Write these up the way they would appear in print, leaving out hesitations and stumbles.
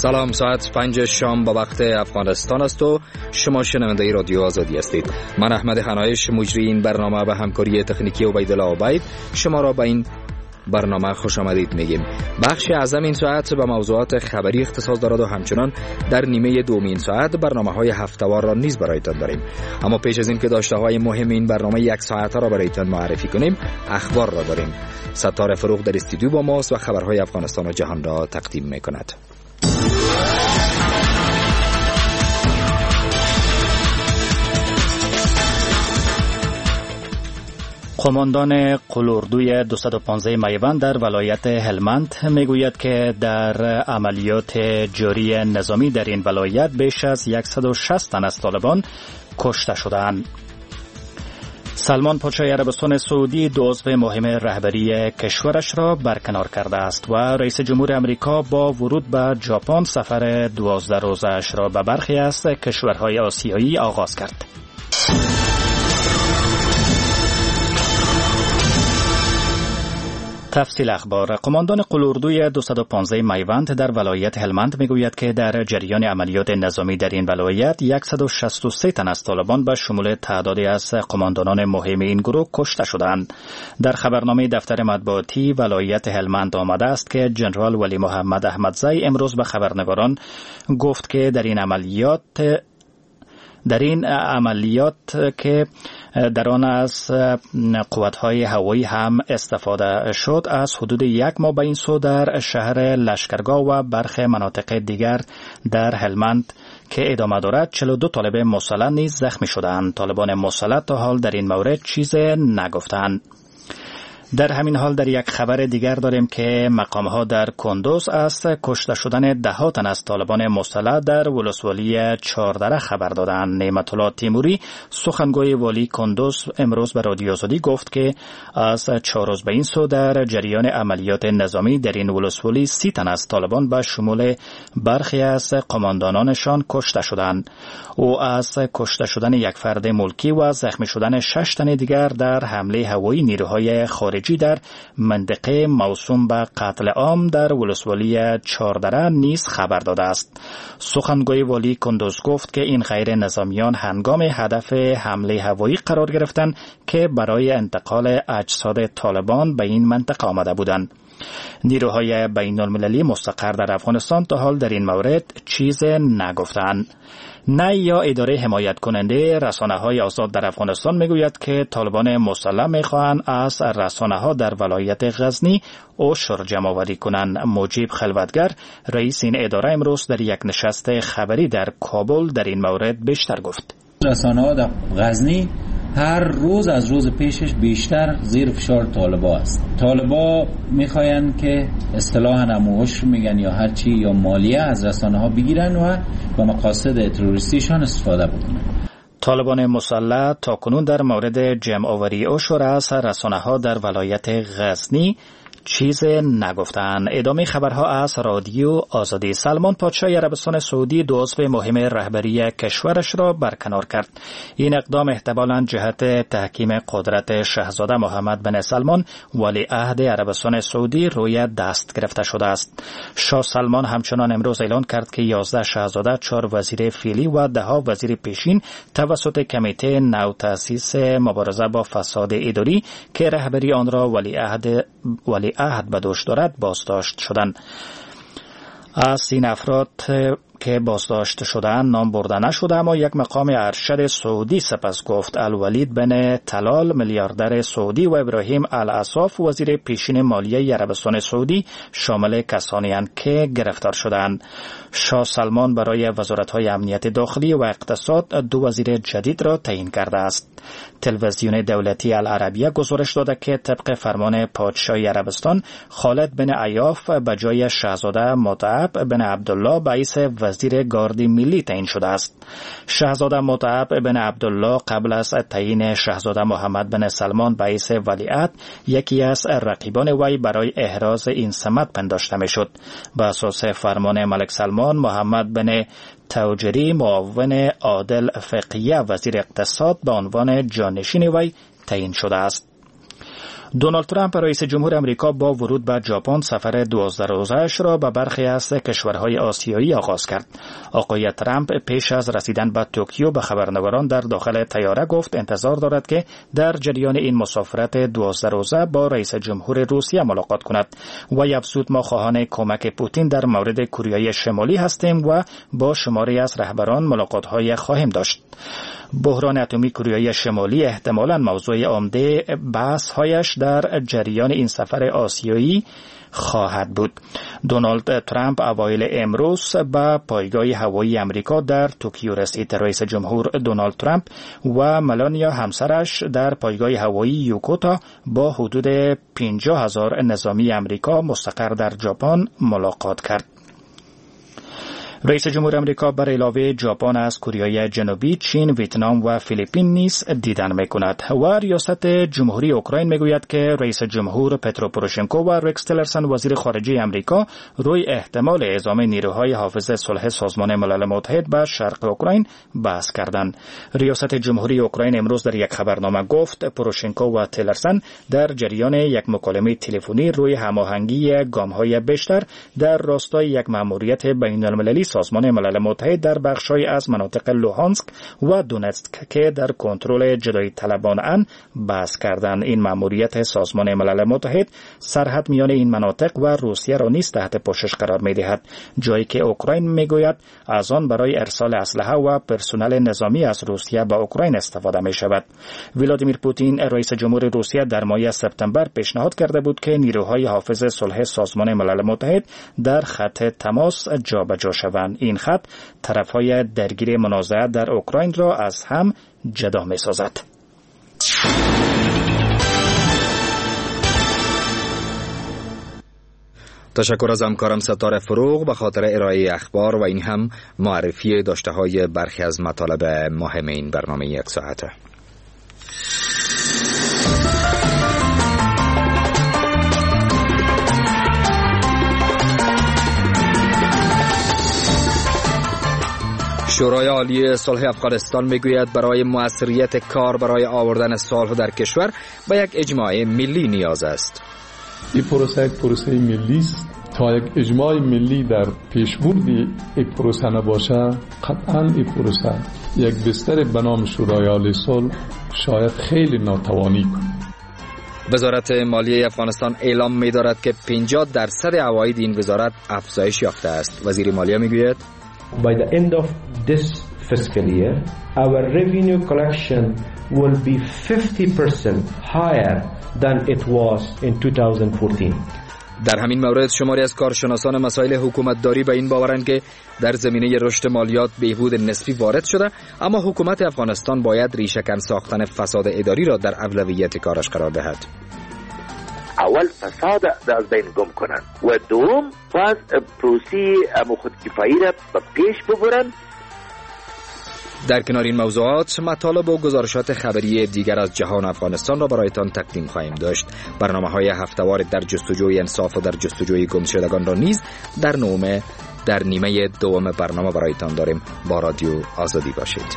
سلام، ساعت 5 شام با وقت افغانستان است و شما شنونده رادیو آزادی هستید. من احمد حنایش، مجری این برنامه و همکاری تکنیکی عبیدالله عبید شما را به این برنامه خوش آمدید میگیم. بخش اعظم این ساعت به موضوعات خبری اختصاص دارد و همچنان در نیمه دومین ساعت برنامه‌های هفته‌وار را نیز برایتان داریم. اما پیش از این که داشته‌های مهم این برنامه یک ساعته را برایتان معرفی کنیم، اخبار را داریم. ستاره فروغ در استودیو با ماست و خبرهای افغانستان و جهان را تقدیم می‌کند. قماندان قلاردوی 215 میوند در ولایت هلمند میگوید که در عملیات جاری نظامی در این ولایت بیش از 160 تن از طالبان کشته شدند. سلمان پادشاه عربستان سعودی دو عضو مهم رهبری کشورش را برکنار کرده است و رئیس جمهور امریکا با ورود به ژاپن سفر 12 روزه‌اش را به برخی از کشورهای آسیایی آغاز کرد. تفصیل اخبار. قماندان قلاردوی 215 میوند در ولایت هلمند میگوید که در جریان عملیات نظامی در این ولایت 163 تن از طالبان به شمول تعدادی از قماندانان مهم این گروه کشته شدند. در خبرنامه دفتر مطبوعاتی ولایت هلمند آمده است که جنرال ولی محمد احمدزی امروز به خبرنگاران گفت که در این عملیات که در آن از قوت‌های هوایی هم استفاده شد، از حدود یک ماه به این سو در شهر لشکرگاه و برخی مناطق دیگر در هلمند که ادامه دارد 42 طالب مسلح نیز زخمی شدند. طالبان مسلح تا حال در این مورد چیز نگفتند. در همین حال در یک خبر دیگر داریم که مقام‌ها در کندوز از کشته شدن ده تن از طالبان مسلح در ولسوالی چهاردره خبر دادند. نعمت الله تیموری سخنگوی والی کندوز امروز به رادیو آزادی گفت که از 4 روز به این سو در جریان عملیات نظامی در این ولسوالی 30 تن از طالبان به شمول برخی از قماندانانشان کشته شدند. او از کشته شدن یک فرد ملکی و زخمی شدن 6 تن دیگر در حمله هوایی نیروهای خارجی در منطقه موسوم به قتل عام در ولسوالی چهاردره نیز خبر داده است. سخنگوی والی کندوز گفت که این غیر نظامیان هنگام هدف حمله هوایی قرار گرفتند که برای انتقال اجساد طالبان به این منطقه آمده بودند. نیروهای بین المللی مستقر در افغانستان تا حال در این مورد چیز نگفتند. نه یا اداره حمایت کننده رسانه‌های آزاد در افغانستان میگوید که طالبان مسلح میخواهند از رسانه‌ها در ولایت غزنی عشر جمع‌آوری کنند. مجیب خلوتگر رئیس این اداره امروز در یک نشست خبری در کابل در این مورد بیشتر گفت. رسانه‌ها در غزنی هر روز از روز پیشش بیشتر زیر فشار طالبا است. طالبا میخواین که اصطلاحاً عشر میگن یا هرچی یا مالیه از رسانه‌ها بگیرن و با مقاصد تروریستیشان استفاده بکنن. طالبان مسلح تاکنون در مورد جمع‌آوری عشر از رسانه‌ها در ولایت غزنی چیز نگفتند. ادامه خبرها از رادیو آزادی. سلمان پادشاه عربستان سعودی دو عضو مهم رهبری کشورش را برکنار کرد. این اقدام احتمالاً جهت تحکیم قدرت شاهزاده محمد بن سلمان ولی عهد عربستان سعودی روی دست گرفته شده است. شاه سلمان همچنان امروز اعلان کرد که 11 شاهزاده، 4 وزیر فعلی و 10 وزیر پیشین توسط کمیته نوتأسیس مبارزه با فساد اداری که رهبری آن را ولی عهد به دوش دارد بازداشت شدند. از این افراد که بازداشت شدند نام برده نشده، اما یک مقام ارشد سعودی سپس گفت. الولید بن طلال میلیاردر سعودی و ابراهیم العصاف وزیر پیشین مالیه عربستان سعودی شامل کسانی اند که گرفتار شدند. شاه سلمان برای وزارت‌های امنیت داخلی و اقتصاد 2 وزیر جدید را تعیین کرده است. تلویزیون دولتی العربیه گزارش داده که طبق فرمان پادشاه عربستان خالد بن عیاف به جای شاهزاده متعب بن عبدالله رئیس وزیر گارد ملی تعیین شده است. شاهزاده متعب بن عبدالله قبل از تعیین شاهزاده محمد بن سلمان رئیس ولیعهد یکی از رقیبان وی برای احراز این سمت پنداشته میشد. بر اساس فرمان ملک سلمان، محمد بن توجری معاون عادل فقیه وزیر اقتصاد به عنوان جانشین وی تعیین شده است. دونالد ترامپ رئیس جمهور امریکا با ورود به ژاپن سفر 12 روزه‌اش را به برخی از کشورهای آسیایی آغاز کرد. آقای ترامپ پیش از رسیدن به توکیو به خبرنگاران در داخل طیاره گفت انتظار دارد که در جریان این مسافرت 12 روزه با رئیس جمهور روسیه ملاقات کند و افزود ما خواهان کمک پوتین در مورد کره شمالی هستیم و با شماری از رهبران ملاقات‌های خواهیم داشت. بحران اتمی کره شمالی احتمالاً موضوع عمده بحث‌هایش در جریان این سفر آسیایی خواهد بود. دونالد ترامپ اوایل امروز به پایگاه هوایی امریکا در توکیو رسید. رئیس جمهور دونالد ترامپ و ملانیا همسرش در پایگاه هوایی یوکوتا با حدود 50,000 نظامی امریکا مستقر در ژاپن ملاقات کرد. رئیس جمهور امریکا بر علاوه ژاپن از کره جنوبی، چین، ویتنام و فیلیپین نیز دیدن می‌کند و ریاست جمهوری اوکراین میگوید که رئیس جمهور پترو پوروشنکو و رکس تیلرسن وزیر خارجه امریکا روی احتمال اعزام نیروهای حافظ صلح سازمان ملل متحد به شرق اوکراین بحث کردند. ریاست جمهوری اوکراین امروز در یک خبرنامه گفت پوروشنکو و تیلرسن در جریان یک مکالمه تلفنی روی هماهنگی گام‌های بیشتر در راستای یک مأموریت بین‌المللی سازمان ملل متحد در بخش‌های از مناطق لوهانسک و دونتسک که در کنترل جدایی طلبان بحث کردند. این مأموریت سازمان ملل متحد سرحد میان این مناطق و روسیه را نیز تحت پوشش قرار می‌دهد، جایی که اوکراین میگوید از آن برای ارسال اسلحه و پرسنل نظامی از روسیه به اوکراین استفاده می‌شود. ولادیمیر پوتین رئیس جمهور روسیه در ماه سپتامبر پیشنهاد کرده بود که نیروهای حافظ صلح سازمان ملل متحد در خط تماس جابجا شوند. این خط طرفهای درگیر منازعه در اوکراین را از هم جدا می‌سازد. تشکر از همکارم ستاره فروغ به خاطر ارائه اخبار و این هم معرفی داشته‌های برخی از مطالب مهم این برنامه یک ساعته. شورای عالی صلح افغانستان میگوید برای موثریت کار برای آوردن صلح در کشور به یک اجماع ملی نیاز است. این پروسه یک پروسه ملی است. تا یک اجماع ملی در پیشبرد این پروسه نباشه، قطعاً این پروسه یک بستر به نام شورای عالی صلح شاید خیلی ناتوانی کند. وزارت مالیه افغانستان اعلام می‌دارد که 50% عواید این وزارت افزایش یافته است. وزیر مالیه میگوید By the end of this fiscal year, our revenue collection will be 50% higher than it was in 2014. در همین مورد شماری از کارشناسان مسائل حکومتداری به این باورند که در زمینه رشد مالیات بهبود نسبی وارد شده، اما حکومت افغانستان باید ریشه‌کن ساختن فساد اداری را در اولویت کارش قرار دهد. اول فساد از بین گم کنن و دوم باز پروسی خودکفایی را به پیش ببرن. در کنار این موضوعات مطالب و گزارشات خبری دیگر از جهان افغانستان را برایتان تقدیم خواهیم داشت. برنامه‌های هفته‌وار در جستجوی انصاف و در جستجوی گمشدگان را نیز در نیمه دوم برنامه برایتان داریم. با رادیو آزادی باشید.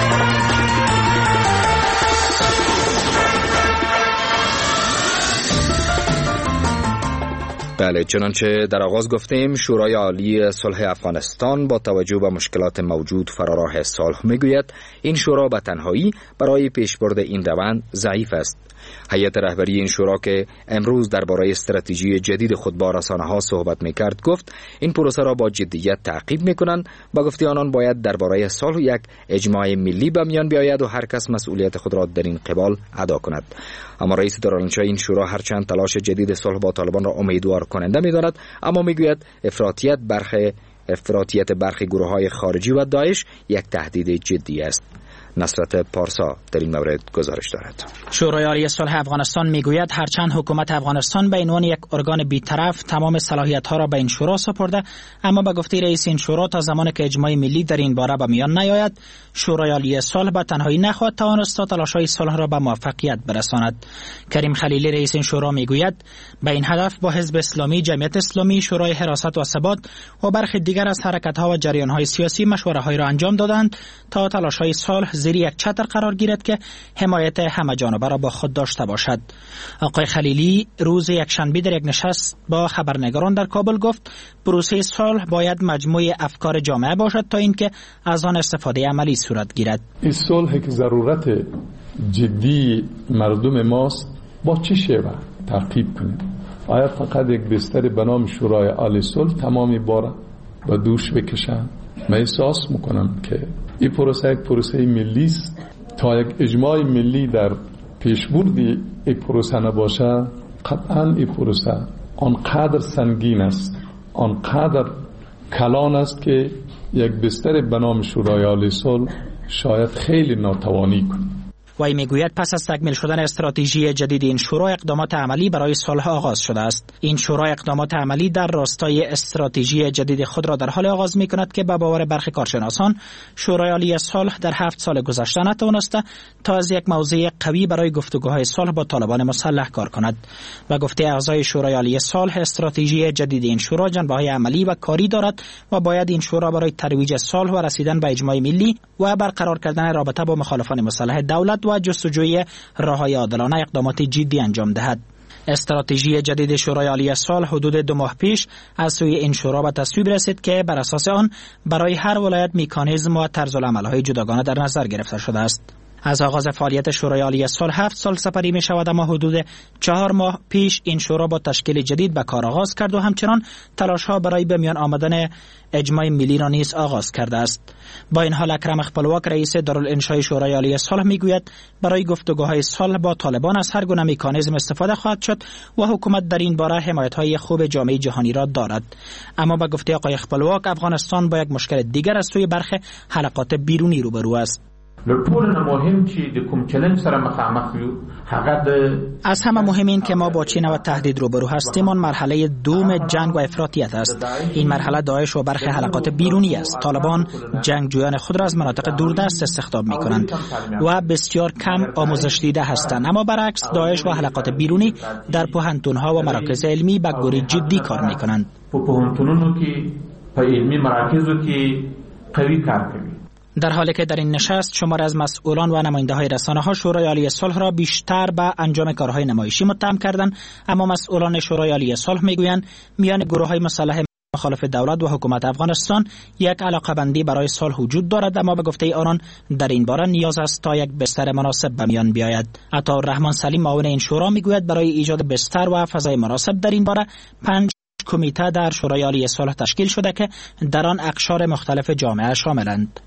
بله، چنانچه در آغاز گفتیم، شورای عالی صلح افغانستان با توجه به مشکلات موجود فراراه صلح میگوید این شورا به تنهایی برای پیشبرد این روند ضعیف است. هیئت رهبری این شورا که امروز درباره استراتژی جدید خود با رسانه‌ها صحبت می‌کرد گفت این پروسه را با جدیت تعقیب می‌کنند. با گفته آنان باید درباره صلح یک اجماع ملی به میان بیاید و هر کس مسئولیت خود را در این قبال ادا کند. اما رئیس دارالانشا این شورا هرچند تلاش جدید صلح با طالبان را امیدوار کننده می‌داند، اما می‌گوید افراطیت برخی گروه‌های خارجی و داعش یک تهدید جدی است. نصرت پارسا در این مورد گزارش دارد. شورای عالی صلح افغانستان میگوید هرچند حکومت افغانستان به عنوان یک ارگان بی‌طرف تمام صلاحیت‌ها را به این شورا سپرده، اما به گفته رئیس این شورا تا زمانی که اجماع ملی در این باره به میان نیاید، شورای عالی صلح به تنهایی نخواهد توانست تا تلاش‌های صلح را به موفقیت برساند. کریم خلیلی رئیس این شورا میگوید به این هدف با حزب اسلامی، جمعیت اسلامی، شورای حراست و ثبات و برخی دیگر از حرکت‌ها و جریان‌های سیاسی مشوره‌های را انجام دادند تا تلاش‌های صلح زیر یک چتر قرار گیرد که حمایت همه جانبه را با خود داشته باشد. آقای خلیلی روز یکشنبه در یک نشست با خبرنگاران در کابل گفت پروسه صلح باید مجموعه افکار جامعه باشد تا اینکه از آن استفاده عملی صورت گیرد. این صلح که ضرورت جدی مردم ماست، با چه شیوه تعقیب کنیم؟ آیا فقط یک بستر به نام شورای عالی صلح تمامی باره و دوش بکشن؟ من احساس میکنم که این پروسه یک پروسه ملی است. تا یک اجماع ملی در پیشبردی این پروسه نباشه، قطعا این پروسه آنقدر سنگین است، آنقدر کلان است که یک بستر به نام شورای عالی صلح شاید خیلی ناتوانی کنه. وی میگوید پس از تکمیل شدن استراتژی جدید این شورا اقدامات عملی برای صلح آغاز شده است. این شورا اقدامات عملی در راستای استراتژی جدید خود را در حال آغاز می‌کند که به باور برخی کارشناسان شورای عالی صلح در 7 سال گذشته نتوانسته تا از یک موضع قوی برای گفتگوهای صلح با طالبان مسلح کار کند. و گفته اعضای شورای عالی صلح استراتژی جدید این شورا جنبه‌های عملی و کاری دارد و باید این شورا برای ترویج صلح و رسیدن به اجماع ملی و برقرار کردن رابطه با مخالفان مسلح دولت و جستجوی راه‌های عادلانه اقدامات جدی انجام دهد. استراتژی جدید شورای عالی صلح حدود 2 ماه پیش از سوی این شورا به تصویب رسید که بر اساس آن برای هر ولایت مکانیزم و طرزالعمل‌های جداگانه در نظر گرفته شده است. از آغاز فعالیت شورای عالی صلح 7 سال سپری می شود، اما حدود 4 ماه پیش این شورا با تشکیل جدید به کار آغاز کرد و همچنان تلاش‌ها برای به میان آمدن اجماع ملی را نیز آغاز کرده است. با این حال اکرم خپلواک رئیس دارالانشای شورای عالی صلح میگوید برای گفتگوهای صلح با طالبان از هر گونه مکانیزم استفاده خواهد شد و حکومت در این باره حمایت‌های خوب جامعه جهانی را دارد. اما به گفته آقای خپلواک افغانستان با یک مشکل دیگر از سوی برخی حلقات بیرونی روبرو است. از همه مهم این که ما با چین و تهدید روبرو هستیم آن مرحله دوم جنگ و افراطیت است. این مرحله داعش و برخی حلقات بیرونی است. طالبان جنگجویان خود را از مناطق دوردست استخدام می کنند و بسیار کم آموزش دیده هستند، اما برعکس داعش و حلقات بیرونی در پوهنتون‌ها و مراکز علمی به گوری جدی کار می کنند. در حالی که در این نشست شمار از مسئولان و نماینده‌های رسانه‌ها شورای عالی صلح را بیشتر به انجام کارهای نمایشی متهم کردند، اما مسئولان شورای عالی صلح میگویند میان گروه‌های مسلح مخالف دولت و حکومت افغانستان یک علاقه‌بندی برای صلح وجود دارد، اما به گفته آنان در این باره نیاز است تا یک بستر مناسب به میان بیاید. عطاالرحمن سلیم معاون این شورا میگوید برای ایجاد بستر و فضای مناسب در این باره 5 کمیته در شورای عالی صلح تشکیل شده که در آن اقشار مختلف جامعه شاملند.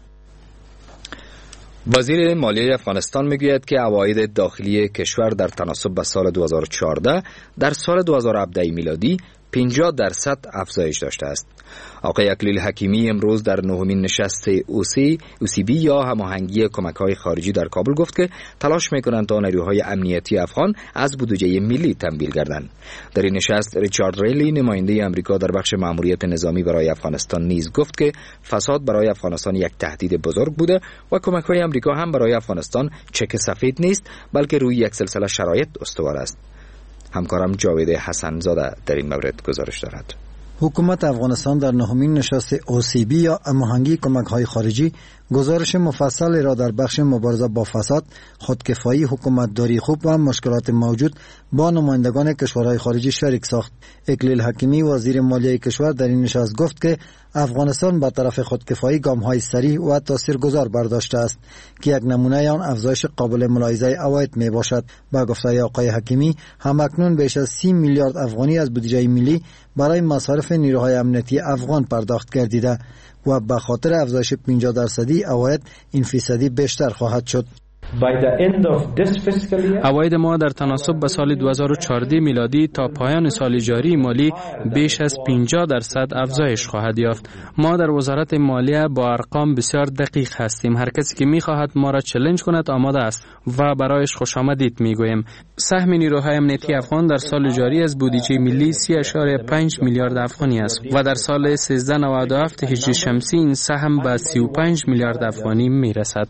وزیر مالیه افغانستان میگوید که عواید داخلی کشور در تناسب به سال 2014 در سال 2017 میلادی 50% افزایش داشته است. آقای اکلیل حکیمی امروز در 9مین نشست OCB یا هماهنگی کمک‌های خارجی در کابل گفت که تلاش می‌کنند تا نیروهای امنیتی افغان از بودجه ملی تمویل گردند. در این نشست ریچارد ریلی نماینده آمریکا در بخش مأموریت نظامی برای افغانستان نیز گفت که فساد برای افغانستان یک تهدید بزرگ بوده و کمک‌های آمریکا هم برای افغانستان چک سفید نیست بلکه روی یک سلسله شرایط استوار است. همکارم جاوید حسن زاده در این مورد گزارش دارد. حکومت افغانستان در 9مین نشست OCB یا هماهنگی کمک‌های خارجی گزارش مفصلی را در بخش مبارزه با فساد، خودکفایی، حکومتداری خوب و مشکلات موجود با نمایندگان کشورهای خارجی شریک ساخت. اکلیل حکیمی وزیر مالیه کشور در این نشست گفت که افغانستان به طرف خودکفایی گام‌های سریع و تاثیرگذار برداشته است که یک نمونه آن افزایش قابل ملاحظه عواید می باشد. با گفته آقای حکیمی همکنون بیش از 30 میلیارد افغانی از بودجه ملی برای مصارف نیروهای امنیتی افغان پرداخت گردیده و به خاطر افزایش 50% عواید این فیصدی بیشتر خواهد شد. عواید ما در تناسب به سال 2014 میلادی تا پایان سال جاری مالی بیش از 50% افزایش خواهد یافت. ما در وزارت مالیه با ارقام بسیار دقیق هستیم. هر کسی که می‌خواهد ما را چالش کند آماده است و برایش خوشامدید میگوییم. سهم نیروهای امنیتی افغان در سال جاری از بودجه ملی 3.5 میلیارد افغانی است و در سال 1397 هجری شمسی این سهم به 35 میلیارد افغانی میرسد.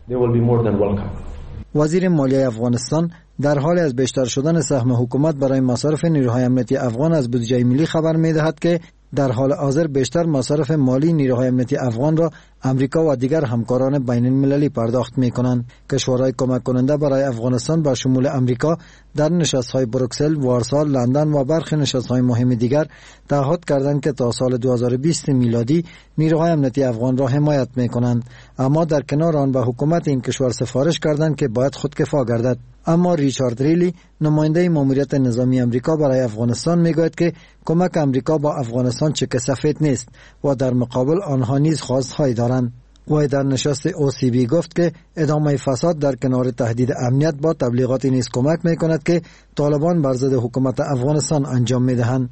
وزیر مالیه افغانستان در حال از بیشتر شدن سهم حکومت برای مصارف نیروهای امنیتی افغان از بودجه ملی خبر می‌دهد که در حال حاضر بیشتر مصارف مالی نیروهای امنیتی افغان را امریکا و دیگر همکاران بین المللی پرداخت می‌کنند. کشورهای کمک کننده برای افغانستان با شمول امریکا در نشست‌های بروکسل، وارسا، لندن و برخی نشست‌های مهم دیگر تعهد کردند که تا سال 2020 میلادی نیروهای امنیتی افغان را حمایت می‌کنند، اما در کنار آن به حکومت این کشور سفارش کردند که باید خودکفا گردد. اما ریچارد ریلی، نماینده ماموریت نظامی امریکا برای افغانستان، میگوید که کمک امریکا با افغانستان چک سفید نیست و در مقابل آنها نیز خواستهایی دارند. و در نشست OCB گفت که ادامه فساد در کنار تهدید امنیت با تبلیغاتی نیز کمک می‌کند که طالبان بر ضد حکومت افغانستان انجام می‌دهند.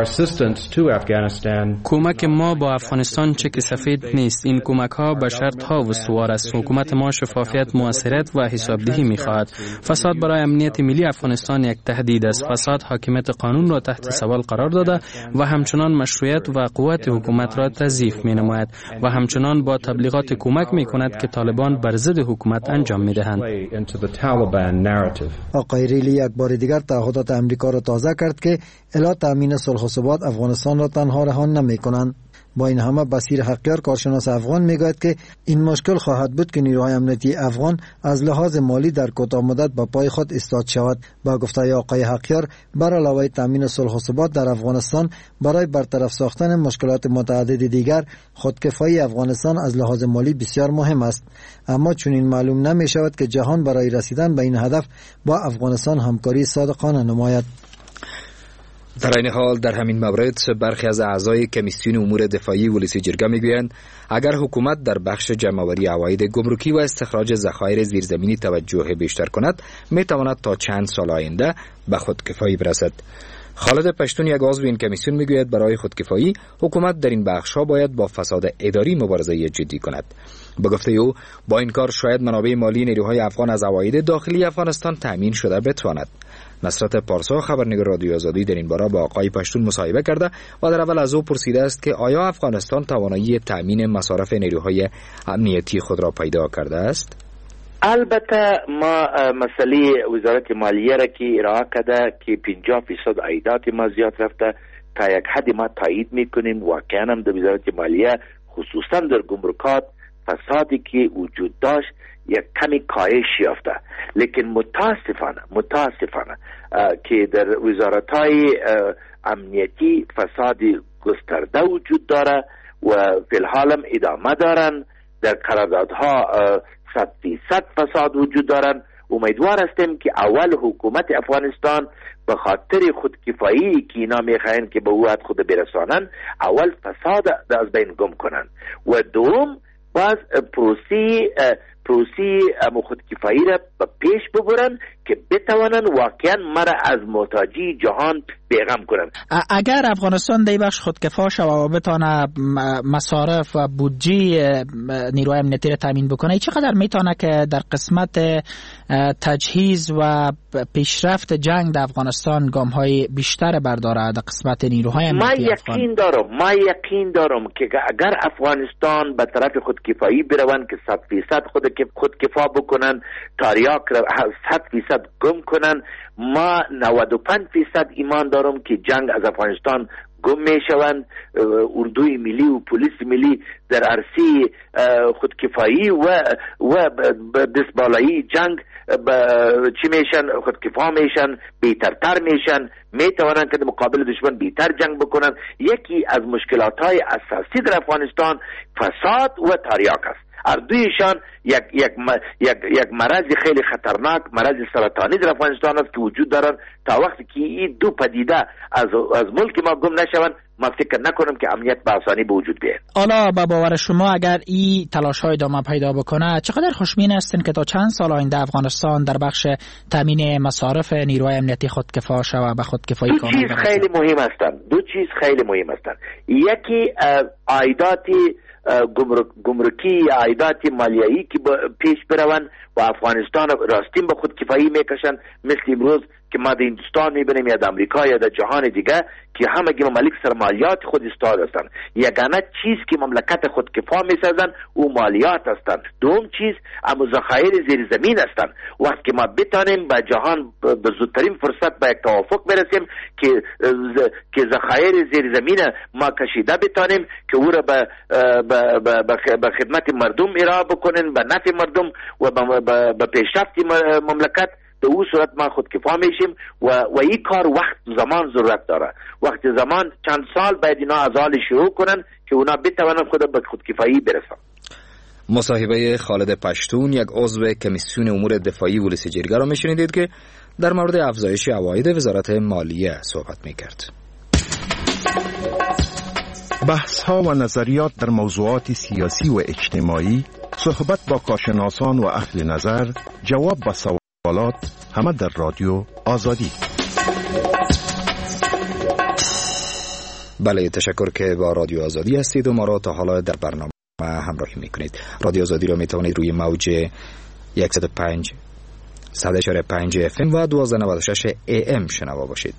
کمک ما با افغانستان چک سفید نیست. این کمک‌ها به شرط‌ها استوار است. حکومت ما شفافیت، موثریت و حسابدهی می‌خواهد. فساد برای امنیت ملی افغانستان یک تهدید است. فساد حاکمیت قانون را تحت سوال قرار داده و همچنان مشروعیت و قوت حکومت را تضعیف می‌نماید و همچنان با تبلیغات کمک می‌کند که طالبان بر ضد حکومت انجام می‌دهند. آقای ریلی یک بار دیگر تعهدات امریکا را تازه کرد که الی تامین صلح و ثبات افغانستان را تنها رها نمی‌کنند. با این همه بصیر حقیار، کارشناس افغان، میگوید که این مشکل خواهد بود که نیروهای امنیتی افغان از لحاظ مالی در کوتاه مدت با پای خود ایستاد شود. با گفته آقای حقیار، بر علاوه تامین صلح و ثبات در افغانستان، برای برطرف ساختن مشکلات متعدد دیگر خودکفایی افغانستان از لحاظ مالی بسیار مهم است. اما چنین معلوم نمی شود که جهان برای رسیدن به این هدف با افغانستان همکاری صادقانه نماید. در این حال در همین مورد برخی از اعضای کمیسیون امور دفاعی ولسی جرگه میگویند اگر حکومت در بخش جمع‌آوری عواید گمرکی و استخراج ذخایر زیرزمینی توجه بیشتر کند، میتواند تا چند سال آینده به خودکفایی برسد. خالد پشتون، یک عضو این کمیسیون، میگوید برای خودکفایی حکومت در این بخش‌ها باید با فساد اداری مبارزه جدی کند. به گفته او با این کار شاید منابع مالی نیروهای افغان از عواید داخلی افغانستان تامین شده بتواند. نصرت پارسا، خبرنگار رادیو آزادی، در این باره با آقای پشتون مصاحبه کرده و در اول از او پرسیده است که آیا افغانستان توانایی تامین مصارف نیروهای امنیتی خود را پیدا کرده است؟ البته ما مسئله وزارت مالیه را که ارائه کرده که 50% عایدات ما زیاد رفته، تا یک حد ما تایید میکنیم. واقعا هم در وزارت مالیه خصوصا در گمرکات فسادی که وجود داشت یک کمی کاهش یافته، لیکن متاسفانه که در وزارت‌های امنیتی فساد گسترده وجود داره و فی الحال هم ادامه دارن. در قراردادها 100% فساد وجود دارن. امیدوار هستیم که اول حکومت افغانستان به خاطر خودکفایی که اینا میخواین که به وعد خود برسانن، اول فساد از بین گم کنن و دوم باز پروسی خودکفایی را به پیش ببرن که بتوانن واقعا مرا از محتاجی جهان بیغم کنن. اگر افغانستان در بخش خودکفا شود و بتونه مصارف و بودجه نیروهای امنیتی را تامین بکنه، چقدر میتونه که در قسمت تجهیز و پیشرفت جنگ در افغانستان گام‌های بیشتر برداره در قسمت نیروهای امنیتی افغان؟ ما یقین دارم که اگر افغانستان به طرف خودکفایی بروند که 100% خودکفا بکنن، تاریاک را 100% گم کنن، ما 95% ایمان دارم که جنگ از افغانستان گم می شوند. اردوی ملی و پلیس ملی در عرصه خودکفایی و دستبالایی جنگ چی میشن؟ خودکفا میشن، بهترتر میشن، میتوانند که در مقابل دشمن بهتر جنگ بکنن. یکی از مشکلات های اساسی در افغانستان فساد و تاریاک است. اردویشان یک مرض خیلی خطرناک، مرض سرطانی در افغانستان است که وجود دارن. تا وقتی که این دو پدیده از ملک ما گم نشوند، ما فکر نکنم که امنیت به آسانی به وجود بیاید. حالا به باور شما اگر این تلاش‌های ادامه پیدا بکنه، چقدر خوشبین هستین که تا چند سال آینده افغانستان در بخش تامین مصارف نیروهای امنیتی خودکفا شود و به خودکفایی کامل برسد؟ دو چیز خیلی مهم هستند. یکی عایداتی گمرکی، عایدات مالیایی که پیش بروند و افغانستان راستین به خودکفایی میکشن. مثل امروز که ما در هندوستان میبینیم یا در امریکا یا در جهان دیگه که همگی ممالک سر مالیات خود ایستاده هستند. یگانه چیز که مملکت خود کفا میسازند او مالیات هستند. دوم چیز اما ذخایر زیر زمین هستند. وقتی که ما بتانیم به جهان به زودترین فرصت به یک توافق برسیم که ذخایر زیر زمین ما کشیده بتانیم که او را به خدمت مردم ارائه بکنن، به نفع مردم و به پیشرفت مملکت، به او صورت ما خودکفا میشیم و این کار وقت زمان ضرورت داره. وقت زمان چند سال باید اینا از حال شروع کنن که اونا بتوانن خود به خودکفایی برسن. مصاحبه خالد پشتون، یک عضو کمیسیون امور دفاعی ولس جرگه را میشنیدید که در مورد افزایش عواید وزارت مالیه صحبت میکرد. بحث ها و نظریات در موضوعات سیاسی و اجتماعی، صحبت با کارشناسان و اهل نظر، جواب به سوالات، همه در رادیو آزادی. بله، تشکر که با رادیو آزادی هستید و ما را تا حالا در برنامه همراهی میکنید. رادیو آزادی را میتوانید روی موج 105.5 FM و 1296 AM شنوا باشید.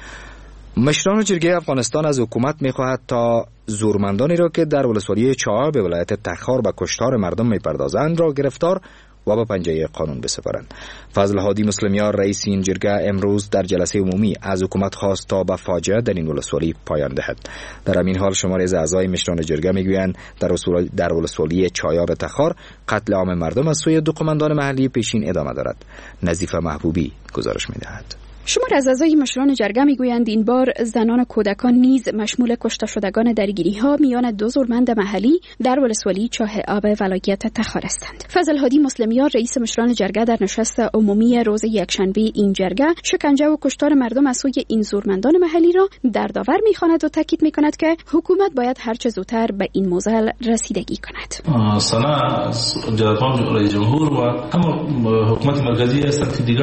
مشران جرگه افغانستان از حکومت میخواهد تا زورمندانی را که در ولسوالی چاه به ولایت تخار به کشتار مردم میپردازند را گرفتار و به پنجه قانون بسپارند. فضل هادی مسلمیار رئیس این جرگه امروز در جلسه عمومی از حکومت خواست تا به فاجعه در این ولسوالی پایان دهد. در همین حال شماری از اعضای مشران جرگه میگویند در ولسوالی چایاب تخار قتل عام مردم از سوی دو قماندان محلی پیشین ادامه دارد. نظیفه محبوبی گزارش میدهد. شمار از اعضای مشران جرگه میگویند این بار زنان و کودکان نیز مشمول کشته شدگان درگیری‌ها میان دو زورمند محلی در ولسوالی چاه آب ولایت تخار هستند. فضل هادی مسلمیار رئیس مشران جرگه در نشست عمومی روز یکشنبه این جرگه شکنجه و کشتار مردم از سوی این زورمندان محلی را دردآور می‌خواند و تاکید می‌کند که حکومت باید هر چه زودتر به این موضوع رسیدگی کند. سنا جلسه رئیس جمهور و هم حکومت مرکزی است که دیگه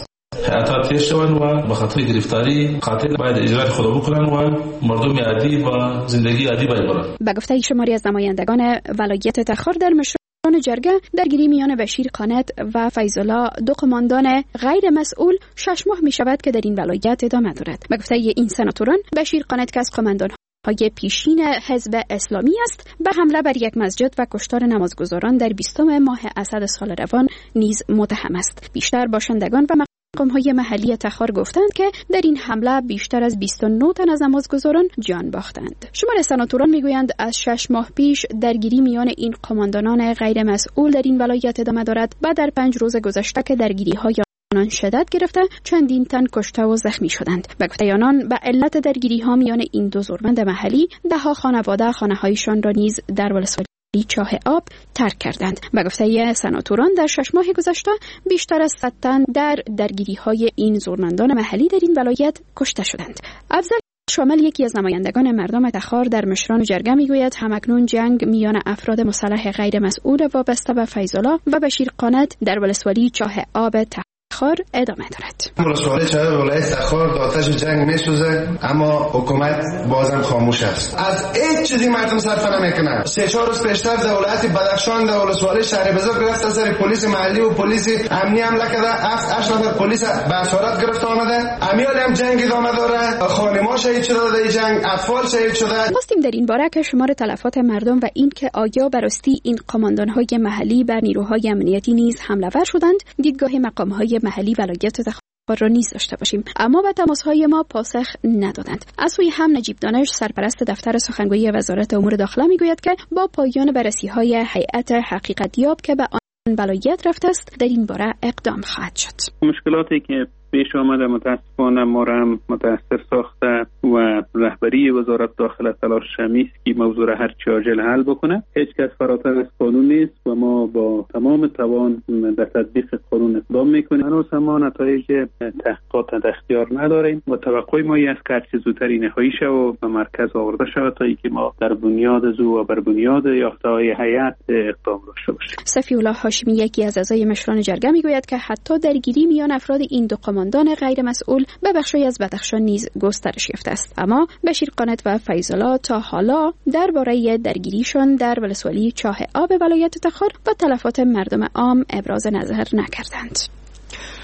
حیاتات تیر شوند و به خاطر گرفتاری قاتل باید اجرای خود بکنن و مردم عادی و زندگی عادی باید برن. به گفته شماری از نمایندگان ولایت تخار در مشران جرگه درگیری میان بشیر قانت و فیض الله دو قماندان غیر مسئول 6 ماه می شود که در این ولایت ادامه دارد. به گفته این سناتوران بشیر قانت که از قماندان های پیشین حزب اسلامی است به حمله بر یک مسجد و کشتار نمازگزاران در 20 ماه اسد سال روان نیز متهم است. بیشتر باشندگان و مقام‌های محلی تخار گفتند که در این حمله بیشتر از 29 تن از نمازگزاران جان باختند. شمار سناتوران میگویند از 6 ماه پیش درگیری میان این قماندانان غیر مسئول در این ولایت ادامه دارد و در 5 روز گذشته که درگیری‌های آنان شدت گرفته چندین تن کشته و زخمی شدند. به گفته آنان به علت درگیری‌ها میان این دو زورمند محلی ده‌ها خانواده خانه‌هایشان را نیز در ولسوالی چاه آب ترک کردند. به گفته سناتوران در 6 ماه گذشته بیشتر از 100 تن در درگیری‌های این زورمندان محلی در این ولایت کشته شدند. افضل شامل یکی از نمایندگان مردم تخار در مشران جرگه میگوید همکنون جنگ میان افراد مسلح غیر مسئول وابسته به فیض الله و بشیر قانت در ولسوالی چاه آب تخار ادامه دارد. ولسوالی چاه ولایت تخار آتش جنگ میسوزه اما حکومت بازم خاموش است. از هیچ چیزی مردم صرف نمیکنه. 3-4 روز پیشتر در ولایت بدخشان در ولسوالی شهر بزرگ گرفت از پلیس محلی و پلیس امنی حمله کرده. 7-8 نفر پلیس به اسارت گرفت آمده. امیال هم جنگ ادامه داره. خانم‌ها شهید شده در جنگ، اطفال شهید شده. خواستیم در این باره که شمار تلفات مردم و این که آیا براستی این قماندان‌های محلی بر نیروهای امنیتی نیز حمله ور شدند دیدگاه مقام‌های محلی ولایت تخار را نیز داشته باشیم، اما به تماس‌های ما پاسخ ندادند. از سوی هم نجیب دانش سرپرست دفتر سخنگوی وزارت امور داخله میگوید که با پایان بررسی‌های هیئت حقیقت یاب که به آن ولایت رفته است در این باره اقدام خواهد شد. مشکلاتی که پیش آمده متاسفانه ما را هم متاثر ساخته و رهبری وزارت داخله تلاش شمیست که موضوع را هر چه عاجل حل بکنه. هیچ کس فراتر از قانون نیست و ما با تمام توان در تطبیق قانون اقدام میکنیم. هنوز ما نتایج تحقیقات در اختیار نداریم و توقع ما است که هر چه زودتر نهایی شود و به مرکز آورده شود تا اینکه ما در بنیاد زو و بر بنیاد یافته‌های هیئت اقدام داشته باشیم. صفی الله هاشمی یکی از اعضای مشران جرگه میگوید که حتی درگیری میان افراد این دو قماندان غیر مسئول به بخشی از بدخشان نیز گسترش یافته است، اما بشیر قانت و فیض الله تا حالا درباره درگیریشان در ولسوالی چاه آب ولایت تخار و تلفات مردم عام ابراز نظر نکردند.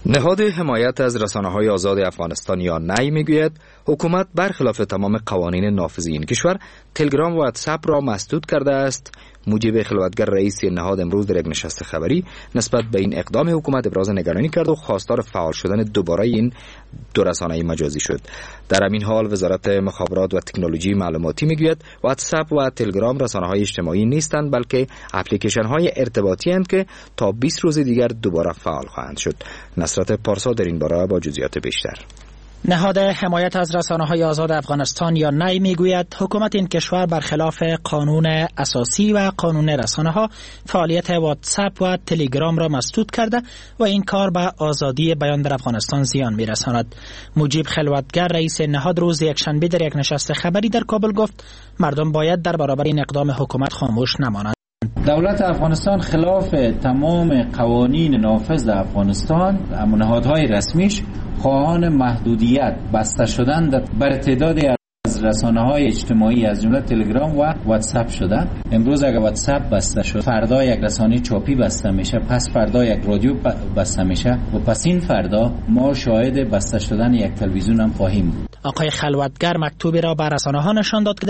نهاد حمایت از رسانه‌های آزاد افغانستان یا نی میگوید حکومت برخلاف تمام قوانین نافذ این کشور تلگرام و واتساپ را مسدود کرده است. موجب خلوتگر رئیس نهاد امروز در یک نشست خبری نسبت به این اقدام حکومت ابراز نگرانی کرد و خواستار فعال شدن دوباره این دو رسانه مجازی شد. در همین حال وزارت مخابرات و تکنولوژی معلوماتی میگوید واتساپ و تلگرام رسانه‌های اجتماعی نیستند بلکه اپلیکیشن‌های ارتباطی اند که تا 20 روز دیگر دوباره فعال خواهند شد. نصرت پارسا در این باره با جزئیات بیشتر. نهاد حمایت از رسانه‌های آزاد افغانستان یا نی میگوید حکومت این کشور برخلاف قانون اساسی و قانون رسانه‌ها فعالیت واتساپ و تلگرام را مسدود کرده و این کار به آزادی بیان در افغانستان زیان می‌رساند. مجیب خلوتگر رئیس نهاد روز یکشنبه در یک نشست خبری در کابل گفت مردم باید در برابر این اقدام حکومت خاموش نمانند. دولت افغانستان خلاف تمام قوانین نافذ در افغانستان، نهادهای رسمیش خواهان محدودیت بسته شدن بر تعدادی از رسانه‌های اجتماعی از جمله تلگرام و واتساپ شده. امروز اگر واتساپ بسته شد، فردا یک رسانه چاپی بسته میشه، پس فردا یک رادیو بسته میشه و پس این فردا ما شاهد بسته شدن یک تلویزیون هم خواهیم بود. آقای خلوتگر مکتوبی را به رسانه‌ها نشان داد که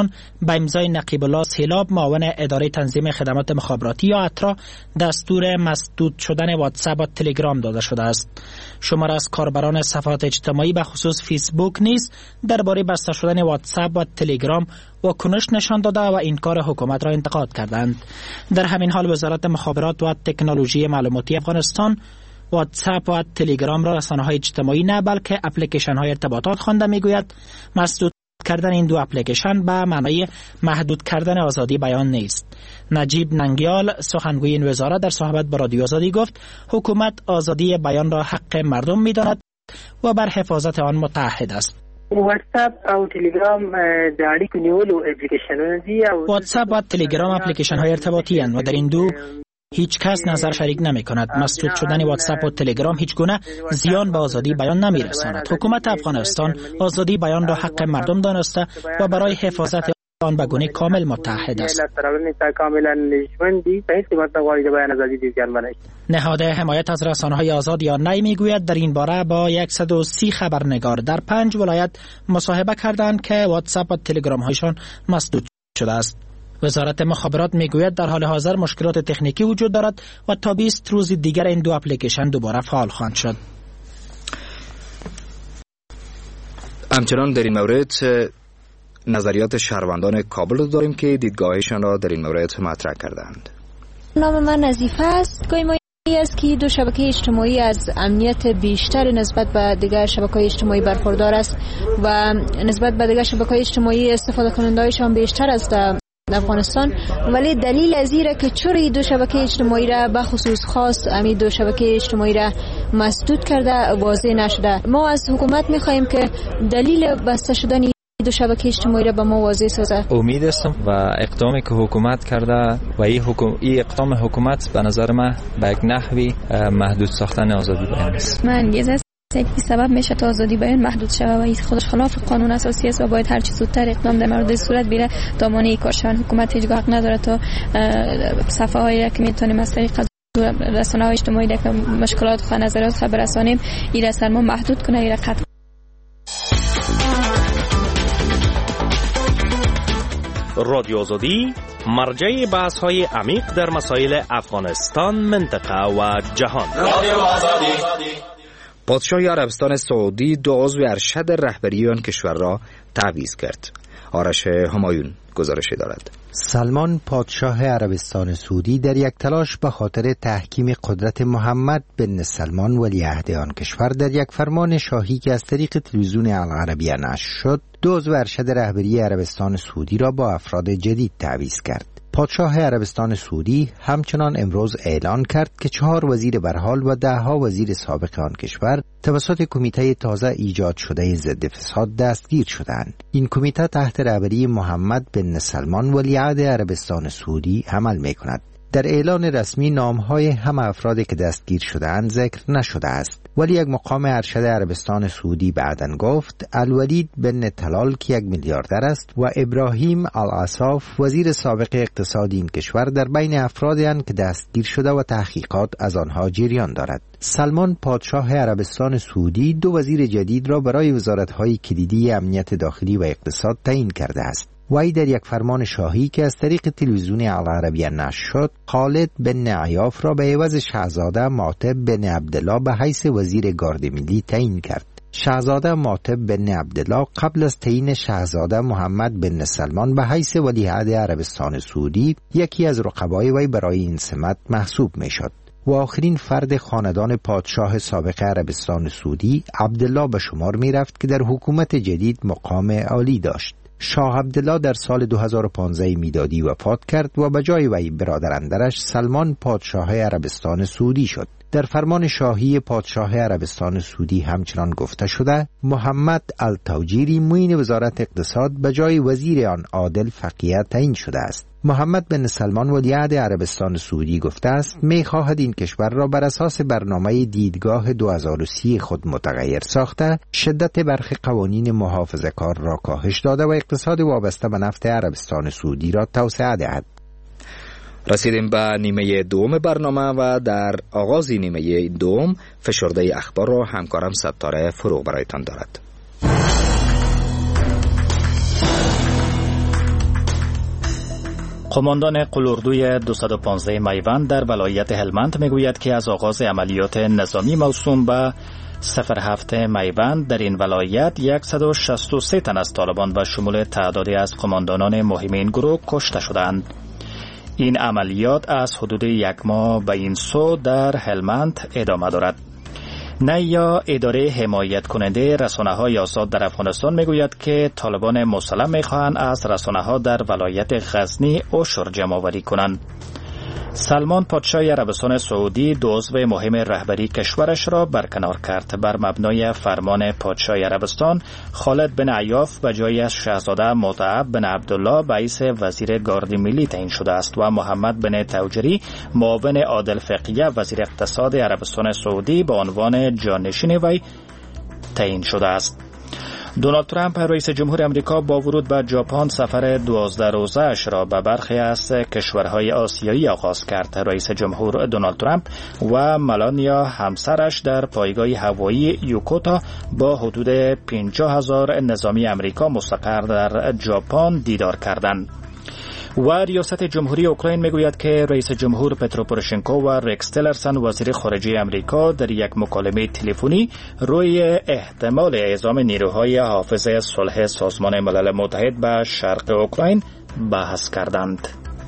با امضای نقیب الله سیلاب معاون اداره تنظیم خدمات مخابراتی یا اترا دستور مسدود شدن واتساپ و تلگرام داده شده است. شمار از کاربران صفحات اجتماعی به خصوص فیسبوک نیز درباره بسته شدن واتساپ و تلگرام واکنش نشان داده و این کار حکومت را انتقاد کردند. در همین حال وزارت مخابرات و تکنولوژی معلوماتی افغانستان واتساپ و تلگرام را رسانه‌های اجتماعی نه بلکه اپلیکیشن‌های ارتباطات خوانده میگوید مسدود کردن این دو اپلیکیشن به معنای محدود کردن آزادی بیان نیست. نجیب ننگیال سخنگوی این وزارت در صحبت با رادیو آزادی گفت حکومت آزادی بیان را حق مردم می‌داند و بر حفاظت آن متعهد است. واتساپ او تلگرام د اړیکو نیولو اپلیکیشنونه دي. واتساپ و تلگرام اپلیکیشن‌های ارتباطی اند و در این دو هیچ کس نظر شریک نمی کند. مسدود شدن واتساپ و تلگرام هیچ گونه زیان به آزادی بیان نمی رساند. حکومت افغانستان آزادی بیان را حق مردم دانسته و برای حفاظت آن به گونه کامل متحد است. نهاد حمایت از رسانه‌های آزاد یا نی میگوید در این باره با 130 خبرنگار در 5 ولایت مصاحبه کردند که واتساپ و تلگرام هایشان مسدود شده است. وزارت مخابرات میگوید در حال حاضر مشکلات تکنیکی وجود دارد و تا 20 روز دیگر این دو اپلیکیشن دوباره فعال خواهند شد. همچنان در این مورد نظریات شهروندان کابل رو داریم که دیدگاهشان را در این مورد مطرح کردند. نام من نظیفه است. است که دو شبکه اجتماعی از امنیت بیشتر نسبت به دیگر شبکه‌های اجتماعی برخوردار است و نسبت به دیگر شبکه‌های اجتماعی استفاده کننده‌هایشان بیشتر است در افغانستان، ولی دلیل از اینه که چوری دو شبکه اجتماعی را به خصوص خاص امی دو شبکه اجتماعی را مسدود کرده واضح نشده. ما از حکومت می‌خواهیم که دلیل بسته شدن دو شبکه اجتماعی را به ما واضح سازه. امید هستم و اقدامی که حکومت کرده و این اقدام حکومت به نظر من به یک نحوی محدود ساختن آزادی بیان است. من یه سبب میشه تا آزادی بیان محدود شود و این خودش خلاف قانون اساسی است و باید هر چه زودتر اقدام در مورد صورت بگیره تا مانع کار شود. حکومت هیچ حق نداره تا صفحه هایی که میتونیم از طریق رسانه‌های اجتماعی که مشکلات و نظرات خبر رسانیم این را ما محدود کنه، این را قطع. رادیو آزادی مرجع بحث‌های عمیق در مسائل افغانستان، منطقه و جهان. رادیو آزادی. پادشاه عربستان سعودی دو عضو ارشد رهبری آن کشور را تعویض کرد. آرش همایون گزارشی دارد. سلمان پادشاه عربستان سعودی در یک تلاش به خاطر تحکیم قدرت محمد بن سلمان ولیعهد آن کشور در یک فرمان شاهی که از طریق تلویزیون العربیه نشر شد، دو عضو ارشد رهبری عربستان سعودی را با افراد جدید تعویض کرد. پادشاه عربستان سعودی همچنان امروز اعلان کرد که 4 وزیر برحال و 10 وزیر سابق آن کشور توسط کمیته تازه ایجاد شده ضد فساد دستگیر شدند. این کمیته تحت رهبری محمد بن سلمان ولیعهد عربستان سعودی عمل می‌کند. در اعلان رسمی نام‌های همه افرادی که دستگیر شده‌اند ذکر نشده است. ولی یک مقام ارشد عربستان سعودی بعداً گفت الولید بن طلال که 1 میلیاردر است و ابراهیم العصاف وزیر سابق اقتصادی این کشور در بین افرادی اند که دستگیر شده و تحقیقات از آنها جریان دارد. سلمان پادشاه عربستان سعودی 2 وزیر جدید را برای وزارت‌های کلیدی امنیت داخلی و اقتصاد تعیین کرده است. وی در یک فرمان شاهی که از طریق تلویزیون العربیه نشر شد، خالد بن عیاف را به عوض شاهزاده معتب بن عبدالله به حیث وزیر گارد ملی تعیین کرد. شاهزاده معتب بن عبدالله قبل از تعیین شاهزاده محمد بن سلمان به حیث ولیعهد عربستان سعودی یکی از رقبای وی برای این سمت محسوب میشد و آخرین فرد خاندان پادشاه سابق عربستان سعودی عبدالله به شمار می رفت که در حکومت جدید مقام عالی داشت. شاه عبدالله در سال 2015 میلادی وفات کرد و به جای وی برادراندرش سلمان پادشاه عربستان سعودی شد. در فرمان شاهی پادشاه عربستان سعودی همچنان گفته شده محمد التوجیری معین وزارت اقتصاد به جای وزیر آن عادل فقیه تعیین شده است. محمد بن سلمان ولیعهد عربستان سعودی گفته است می‌خواهد این کشور را بر اساس برنامه دیدگاه 2030 خود متغیر ساخته، شدت برخی قوانین محافظه‌کار را کاهش داده و اقتصاد وابسته به نفت عربستان سعودی را توسعه دهد. رسیدیم به نیمه دوم برنامه و در آغاز نیمه دوم فشرده اخبار را همکارم ستاره فروغ برایتان دارد. قماندان قلاردوی 215 میوند در ولایت هلمند میگوید که از آغاز عملیات نظامی موسوم به 07 میوند در این ولایت 163 تن از طالبان و شمول تعدادی از قماندانان مهم این گروه کشته شدند. این عملیات از حدود 1 ماه به این سو در هلمند ادامه دارد. نیا اداره حمایت کننده رسانه‌های آزاد در افغانستان میگوید که طالبان مسلم میخواهند از رسانه‌ها در ولایت غزنی عشر جمع‌آوری کنند. سلمان پادشاه عربستان سعودی 2 عضو مهم رهبری کشورش را برکنار کرد. بر مبنای فرمان پادشاه عربستان خالد بن عیاف به جای از شاهزاده مطعب بن عبدالله به حیث وزیر گارد ملی تعیین شده است و محمد بن توجری معاون عادل فقیه وزیر اقتصاد عربستان سعودی به عنوان جانشین وی تعیین شده است. دونالد ترامپ رئیس جمهور امریکا با ورود به ژاپن سفر 12 روزه‌اش را به برخی از کشورهای آسیایی آغاز کرد. رئیس جمهور دونالد ترامپ و ملانیا همسرش در پایگاه هوایی یوکوتا با حدود 50,000 نظامی امریکا مستقر در ژاپن دیدار کردند. و ریاست جمهوری اوکراین میگوید که رئیس جمهور پترو پوروشنکو و رکس تیلرسن وزیر خارجه امریکا در یک مکالمه تلفنی روی احتمال اعزام نیروهای حافظ صلح سازمان ملل متحد به شرق اوکراین بحث کردند.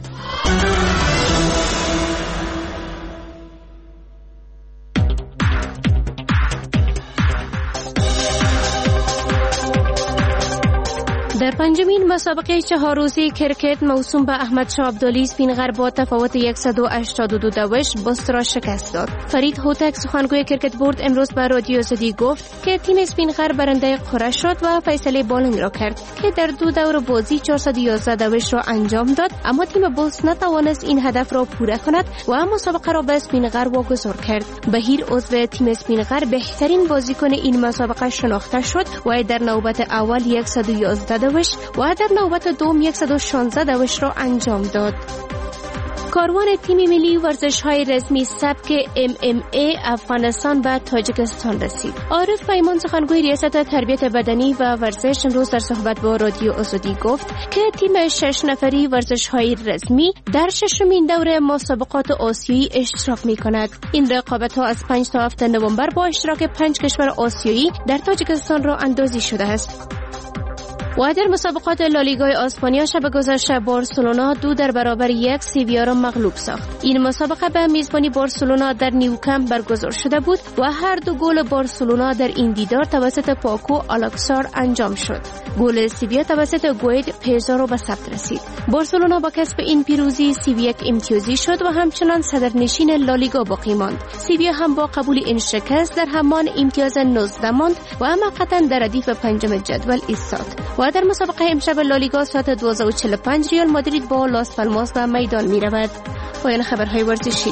در پنجمین مسابقه 4 روزه کرکت موسوم به احمد شاه عبدالی سپینغر با تفاوت 182 دوش بست را شکست داد. فرید هوتک سخنگوی کرکت بورد امروز به رادیو آزادی گفت که تیم سپینغر برنده قرعه شد و فیصله بالنگ را کرد که در 2 دور بازی 411 دوش را انجام داد، اما تیم بوس نتوانست این هدف را پوره کند و مسابقه را به سپینغر واگذار کرد. بهیر عضو تیم سپینغر بهترین بازیکن این مسابقه شناخته شد و در نوبت اول 111 دوش و در نوبت دوم 116 دوش را انجام داد. کاروان تیم ملی ورزش‌های رسمی سبک MMA افغانستان به تاجیکستان رسید. عارف پیمان سخنگوی ریاست تربیت بدنی و ورزش امروز در صحبت با رادیو آزادی گفت که تیم 6 نفری ورزش‌های رسمی در 6مین دوره مسابقات آسیایی اشتراک می‌کند. این رقابت‌ها از 5 تا 7 نوامبر با اشتراک 5 کشور آسیایی در تاجیکستان را اندازی شده است. و در مسابقات لالیگای اسپانیا شب گذشته بارسلونا 2-1 سیویا را مغلوب ساخت. این مسابقه به میزبانی بارسلونا در نیوکمپ برگزار شده بود و هر 2 گل بارسلونا در این دیدار توسط پاکو آلاکسار انجام شد. گل سیویا توسط گوید پیزارو به ثبت رسید. بارسلونا با کسب این پیروزی سیویا امتیازی شد و همچنان صدرنشین لالیگا باقی ماند. سیویا هم با قبول این شکست در همان امتیاز 19 ماند و اما قطعا در ردیف پنجم جدول ایستاد. و در مسابقه امشب لالیگا ساعت 12:45 ریال مادرید با لاس پالماس به میدان می رود. پایان خبرهای ورزشی.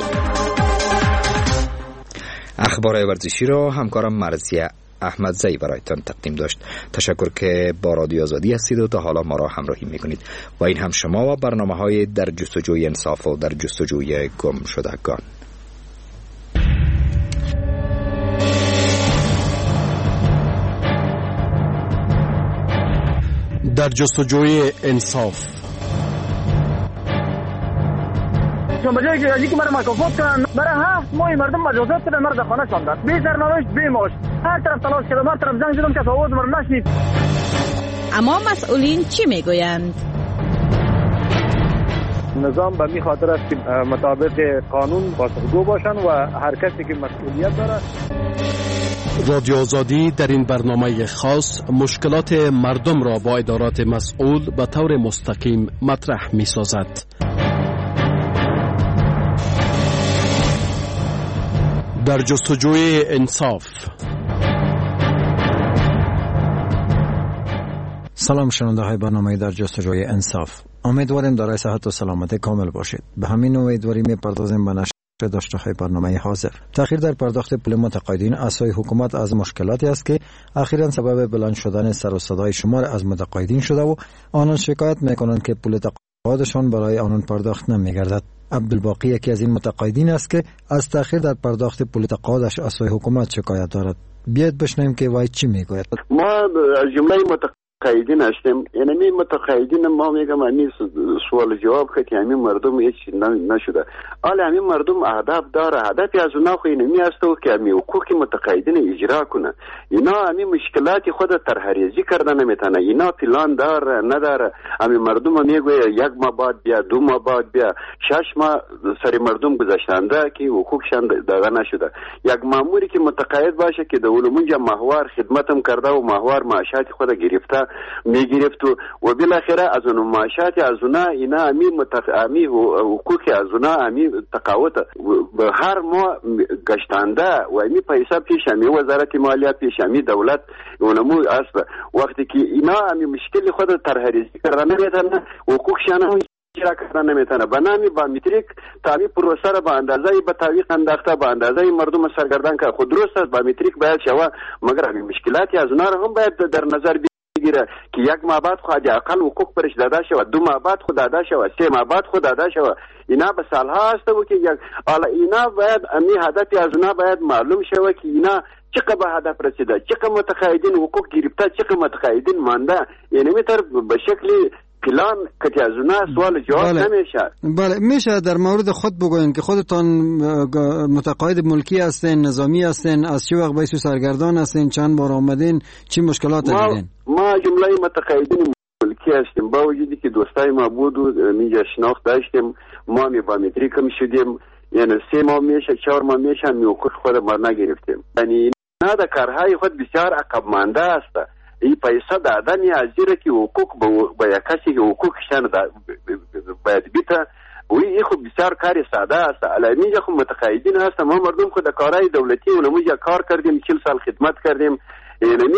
اخبار ورزشی را همکارم مرزیه احمدزی برایتان تقدیم داشت. تشکر که با رادیو آزادی هستید و تا حالا ما را همراهی میکنید و این هم شما و برنامه‌های در جستجوی انصاف و در جستجوی گم شدگان. در جستجوی انصاف بجای که که مرا مکافات کنن برای 7 ماه مردم مجازات بدن مرا در خانه شاندن بی سرنوشت بی معاش هر طرف تلاش کردم هر طرف زنگ زدم که آواز مرا نشنید. اما مسئولین چی میگویند؟ نظام به می خاطر است که مطابق قانون پاسخگو باشن و هر کسی که مسئولیت داره. رادیو آزادی در این برنامه خاص مشکلات مردم را با ادارات مسئول به طور مستقیم مطرح می سازد. در جستجوی انصاف. سلام شنونده های برنامه در جستجوی انصاف. امیدواریم دارای صحت و سلامت کامل باشید. به همین امیدواری می‌پردازیم به نشر داشته های برنامه حاضر. تأخیر در پرداخت پول متقاعدین از سوی حکومت از مشکلاتی است که اخیراً سبب بلند شدن سر و صدای شمار از متقاعدین شده و آنان شکایت می‌کنند که پول تقاعدشان برای آنان پرداخت نمی‌گردد. عبدالباقی یکی از این متقاعدین است که از تأخیر در پرداخت پول تقاعدش از سوی حکومت شکایت دارد. بیاید بشنویم که وای چی میگوید. ما از جمله متقاعدین هستیم. یعنی متقاعدین ما میگم همین سوال جواب که همین مردم هیچ نشده. حالا همین مردم هدف داره. هدفی از اونا خو اینمی است که همین حقوق متقاعدین اجرا کنه. اینا همین مشکلات خود طرحریزی کردن نمیتونه. اینا پلان داره نداره. همین مردم میگه 1 ماه بعد بیا 2 ماه بعد بیا 6 ماه سری مردم گذاشتنده که حقوقشان داده نشده. یک ماموری که متقاعد باشه که دولمونجا ماهوار خدمتم کرده و ماهوار معاشات خود گرفته میگرفت و بالاخره از اون معاشات از اونا اینا امی حقوق از اونا امی تقاعد به هر ماه گشتنده و امی پیسه پیش امی وزارت مالیه پیش امی دولت اونمو است. وقتی که اینا امی مشکل خود طرحریزی کردن نمیتونه حقوقشان اجرا کردن نمیتونه بنامی با متریک تابع پروسه را به اندازه به تعویق انداخته به اندازه مردم سرگردان که خود درست است با متریک باید شوه مگر امی مشکلاتی از اونا را هم باید در نظر گیره که 1 ماه بعد خود اقل حقوق برش داده شود 2 ماه بعد خود داده شود 3 ماه بعد خود داده شود. اینا به سالها است و که اینا باید امی هدفی از اونا باید معلوم شود که اینا چقدر به هدف رسیده چقدر متقاعدین حقوق گرفته چقدر متقاعدین مانده. یعنی میتر به شکل پلان که از اونا سوال جواب نمیشه. بله میشه در مورد خود بگوین که خودتان متقاعد ملکی هستین نظامی هستین از چه وقت بایسو سرگردان هستین چند بار آمدین چی مشکلات دارین؟ ما جمله متقاعدین ملکی هستیم با وجودی که دوستای ما بود و میجا شناخت داشتیم ما می با متریک هم شدیم یعنی 3 ماه میشه 4 ماه میشه می حقوق خود ما نگرفتیم. یعنی نه در کارهای خود بسیار عقب مانده است. این پیسه دادن از زیره که حقوق با یک کسی که حقوقشان باید بیته و این خود بسیار کاری ساده است. علمیجا خود متقاعدین هست ما مردم خود کارهای دولتی و نموجا کار کردیم 40 سال خدمت کردیم. یعنی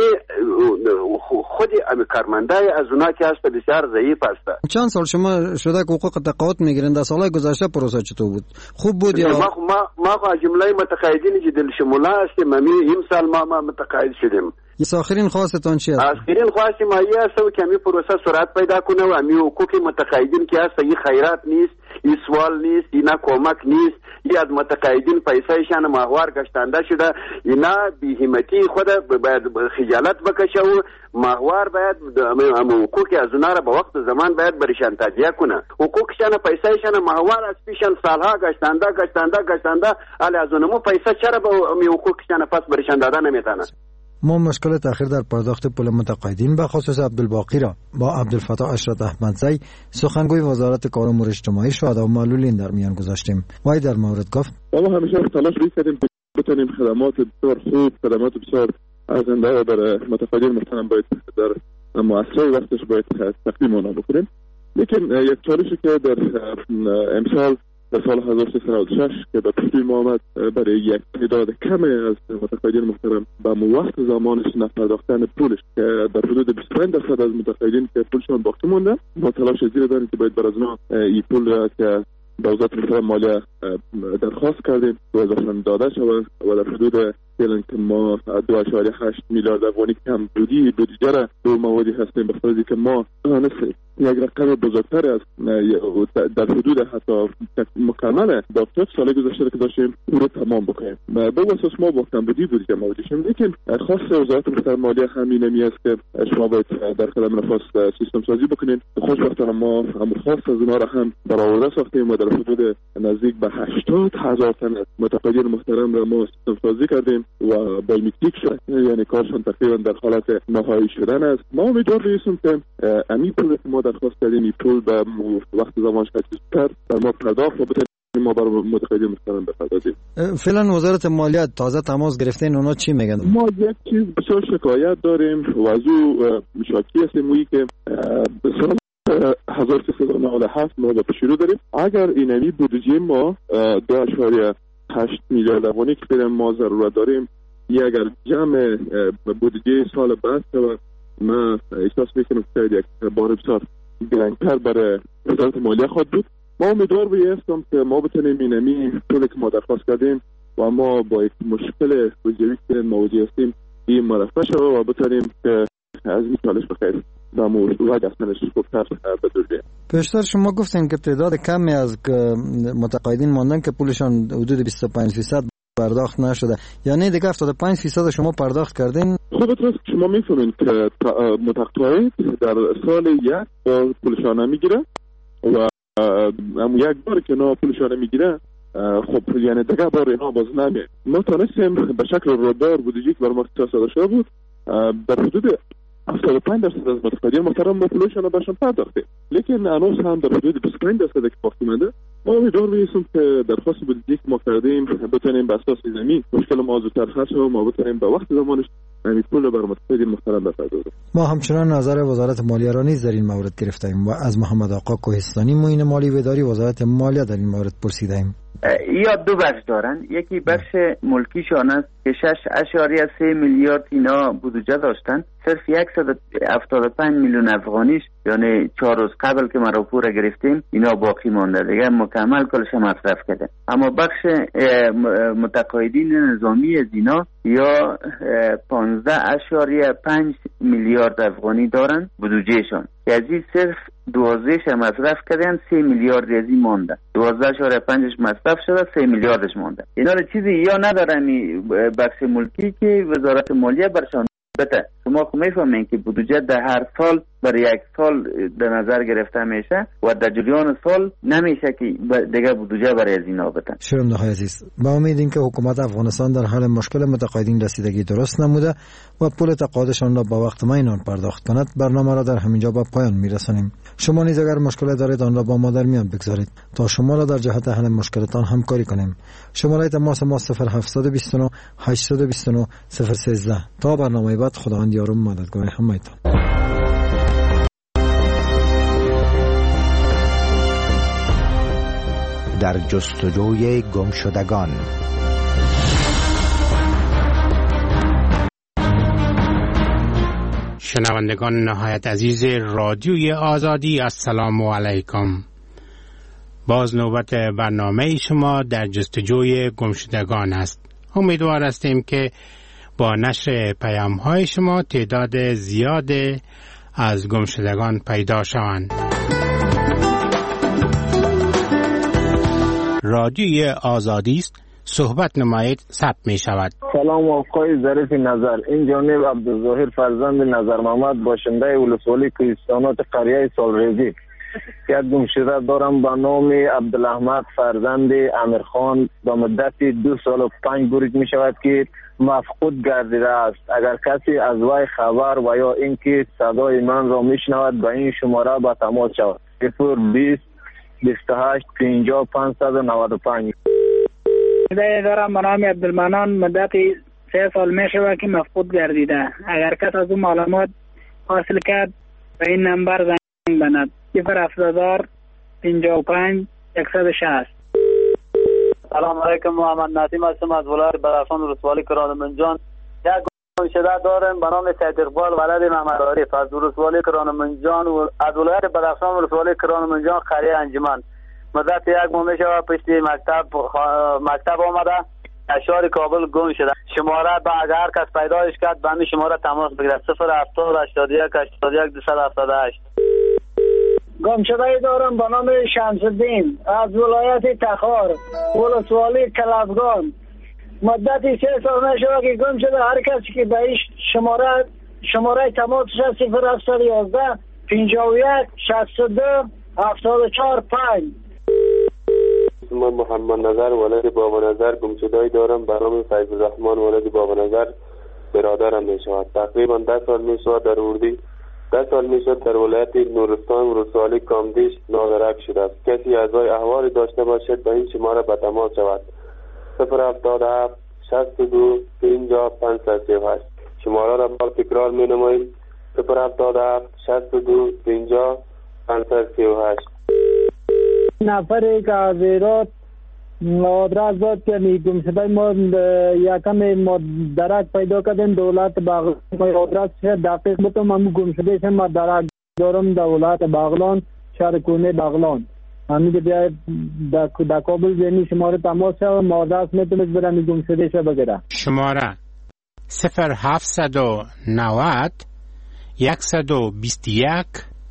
خودی کارمنده از اونا که هست بسیار ضعیف است. چند سال شما شده که حقوق تقاعد میگیرند؟ در سالهای گذشته پروسه چطور بود؟ خوب بود یا ما جمله متقاعدین که دل شموله هستیم این سال ما متقاعد شدیم. آخرین خواستتان چی است؟ آخرین خواست ما است که همین پروسه سرعت پیدا کنه و همین حقوق متقاعدین که هست این خیرات نیست این سوال نیست اینا کمک نیست این از متقاعدین پیسهشان ماهوار گشتنده شده اینا بی‌همتی خود باید خجالت بکشه و ماهوار باید حقوق از اونا را به وقت زمان باید برشان تادیه کنه. حقوقشان پیسهشان ماهوار از پیشان سالها گشتنده حالا از اونمو پیسه چرا به حقوقشان پس برشان داده نمیتونه. ما مشکل تأخیر در پرداخت پول متقاعدین به خصوص عبدالباقی را با عبدالفتاح اشرت احمدزی سخنگوی وزارت کار و امور اجتماعی شهدا و معلولین در میان گذاشتیم. وای در مورد گفت ما همیشه تلاش می‌کردیم که بتونیم خدمات بسیار خوب خدمات بسیار ارزنده برای متقاعدین محترم باید در مؤسسه وقتش باید تقدیم آنها بکنیم لیکن یک چالشی که در امسال در سال 1396 که به پشتی ما آمد برای یک تعداد کمی از متقاعدین محترم به وقت زمانش نپرداختن پولش که در حدود 25% از متقاعدین که پولشون باقی مونده، ما تلاش زیر داریم که باید بر از اونا این پول را که به وزارت محترم مالیه درخواست کردیم و اضافه داده شود و در حدود که ما 2.8 میلیارد افغانی کم بودجه را دو موادی هستیم به خاطر که ما یک رقم بزرگتر از در حدود حتی مکمل دکتر سال گذشته که داشتیم او رو تمام بکنیم. به اساس ما با کمبودی بودجه موجودیم، لیکن خاص وزارت محترم مالیه همین نمی است که شما باید در خدمت نفاس سیستم سازی بکنین. خوشبختانه ما هم خاص از اونها را هم برآورده ساختیم و در حدود نزدیک به 80,000 تن متقاعدین محترم را ما سیستم سازی کردیم و بایومتریک شد، یعنی کارشون تقریبا در حالت نهایی شدن است. ما امیدوار هستیم که امی پول که ما درخواست کردیم این پول به وقت زمانش کار در ما پرداخت و بتونیم ما بر متقاعدین محترم بپردازیم. فعلا وزارت مالیه تازه تماس گرفتین، اونا چی میگن؟ ما یک چیز بسیار شکایت داریم و از او شاکی هستیم وی که سال 1397 ما به شروع داریم. اگر اینمی بودجه ما 2.8 میلیارد افغانی که ما ضرورت داریم، یا اگر جمع بودجه سال بعد شود، ما احساس میکنم که یک بار بسیار گرانتر برای وزارت مالیه خواهد بود. ما امیدوار هستم که ما بتونیم اینمی پولی که ما درخواست کردیم و ما با یک مشکل بودجه‌ای که مواجه هستیم این مرفع شود و بتونیم که از این چالش بخیر دامور و دستنش خوبتر بدرده. پیشتر شما گفتین که تعداد کمی از متقاعدین ماندن که پولشان حدود 25% پرداخت نشده، یعنی دیگه 75% شما پرداخت کردین. خب شما میفهمین که متقاعد در سال یک بار پولشان نمیگیره و یک بار که اینا پولشان نمیگیره، خب یعنی دیگه بار اینا باز نمیه. ما تانستیم به شکل رودار بودجه که بر ما اختصاص داده شده بود در حدود 75% از متقاعدین محترم ما پولشان رو برشان پرداختیم، لیکن هنوز هم در حدود 25% که باقی مونده. ما امیدوار هستیم که درخواست بودجه که ما کردیم بتونیم به اساس زمین مشکل ما زودتر حل شود، ما بتونیم به وقت زمانش همین پول رو بر متقاعدین محترم بپردازیم. ما همچنان نظر وزارت مالیه را نیز در این مورد گرفتیم و از محمد آقا کوهستانی معین مالی و اداری وزارت مالیه در این مورد پرسیدیم. یا دو بخش دارن، یکی بخش ملکیشان است که 6.3 میلیارد اینا بودجه داشتن، صرف 175 میلیون افغانیش یعنی 4 روز قبل که ما راپور گرفتیم اینا باقی مانده، دیگه مکمل کلش مصرف کرده. اما بخش متقاعدین نظامی از اینا یا 15.5 میلیارد افغانی دارن بودجهشان، که از این صرف 12ش مصرف کردن، 3 میلیارد از این مانده، 12.5ش مصرف شده، 3 میلیاردش مانده. اینا چیزی یا ندارن بخش ملکی که وزارت مالیه برشان بده. شما خب میفهمین که بودجه در هر سال برای یک سال در نظر گرفته میشه و در جریان سال نمیشه که دیگه بودجه برای از اینا بدن. شرمنده های عزیز، با امید اینکه حکومت افغانستان در حل مشکل متقاعدین رسیدگی درست نموده و پول تقاعدشان را با وقت معین پرداخت کند، برنامه را در همینجا به پایان میرسانیم. شما نیز اگر مشکل دارید آن را با ما در میان بگذارید تا شما را در جهت حل مشکلتان همکاری کنیم. شماره تماس ما 0729 829 013. تا برنامه بعد، خداوند یار و مددگار همه‌تان. در جستجوی گمشدگان. شنوندگان نهایت عزیز رادیوی آزادی، السلام علیکم. باز نوبت برنامه شما در جستجوی گمشدگان است. امیدوار هستیم که با نشر پیام های شما تعداد زیاد از گمشدگان پیدا شوند. رادیوی آزادی است، صحبت نمایید، ثبت می شود. سلام آقای ظریف نظر، این جانب عبدالظاهر فرزند نظر محمد، باشنده ولسوالی کوهستانات قریه سالریزی. یک گمشده دارم به نام عبدالاحمد فرزند امیرخان، به مدت 2 سال و 5 روز می شود که مفقود گردیده است. اگر کسی از وی خبر و یا اینکه صدای من را میشنود به این شماره به تماس شود. 020 28 50 595. دارم به نام عبدالمنان، مدت 3 سال می شود که مفقود گردیده. اگر کس از اون معلومات حاصل کرد به این نمبر زنگ بزند 070 55 160. سلام علیکم، محمد نسیم هستم از ولایت بدخشان ولسوالی کرانمنجان. یک گمشده دارم به نام سید اقبال ولد محمد عارف از ولسوالی کرانمنجان و از ولایت بدخشان ولسوالی کرانمنجان قریه انجمن. مدت یک ماه میشه پشت مکتب آمده اشار کابل گم شده. شماره به اگر کس پیدایش کرد به همین شماره تماس بگیرد 070 81 81 278. گم شده دارم به نام شمس الدین از ولایت تخار ولسوالی کلفگان. مدت 3 سال میشه که گم شده. هر کسی که به این شماره تماسش 0711 51 62 74 5. من محمد نظر ولد بابا نظر گمشده‌ای دارم به نام فیض الرحمن ولد بابا نظر. برادرم می شود. تقریبا 10 سال می شود در اردی 10 سال می شود در ولایت نورستان ولسوالی کامدیش نادرک شده است. کسی اعضای احوالی داشته باشد به این شماره به تماس شود 077 62 50 538. شماره را بار تکرار می نماییم 077 62 50 538. نفری که از ایراد آدرس داد که گم شده ما یکم ما درک پیدا کردیم دولت بغلان. ما آدرس دقیق بودم همون گم شده شم ما درک دارم دولت بغلان شهر کونه بغلان. همین که بیاید در کابل زمین شماره تماس شد ما آدرس میتونید برم گم شده شد بگیره. شماره 0790 121